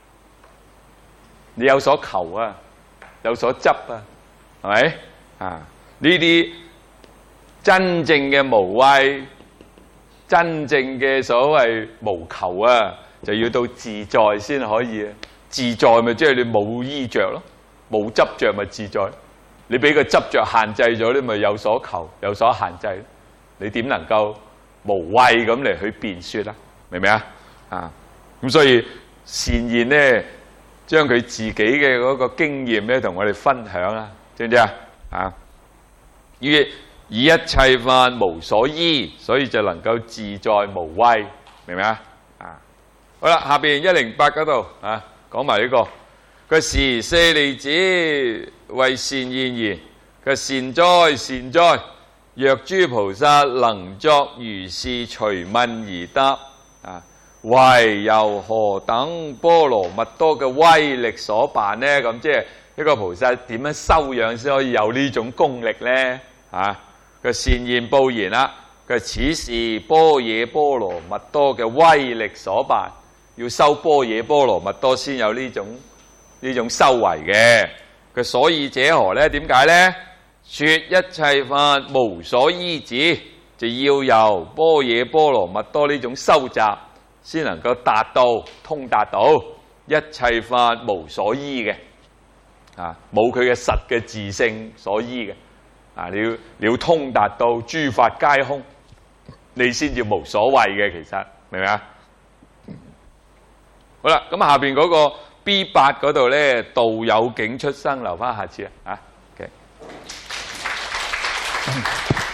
你有所求啊，有所執啊，係咪啊？呢啲真正嘅無畏，真正嘅所謂無求啊，就要到自在先可以啊！自在咪即係你冇依着咯，冇執着咪自在。你俾個執着限制咗，你咪有所求，有所限制。你點能夠無畏咁嚟去辯說啦？明唔明啊？啊，咁所以善現咧，將佢自己嘅嗰個經驗咧，同我哋分享啦，知唔知啊？啊，於以一切法無所依，所以就能夠自在無畏，明唔明啊？啊，好啦，下邊一零八嗰度啊，講埋呢個。佢時舍利子為善現言，佢善哉善哉，若諸菩薩能作如是隨問而答啊，為由何等波羅蜜多嘅威力所辦呢？咁即係一個菩薩點樣修養先可以有呢種功力呢？啊，佢善現報言啦，佢此是般若波羅蜜多嘅威力所辦，要修般若波羅蜜多先有呢種。呢種修為嘅，佢所以者何呢？點解呢？說一切法無所依止，就要由般若波羅蜜多呢種修習，先能夠達到通達到一切法無所依嘅，啊，冇佢嘅實嘅自性所依嘅，啊，你要你要通達到諸法皆空，你先至無所謂嘅，其實明唔明啊？好啦，咁下邊嗰個。B 八嗰度咧，道有境出生，留翻下次啊，OK。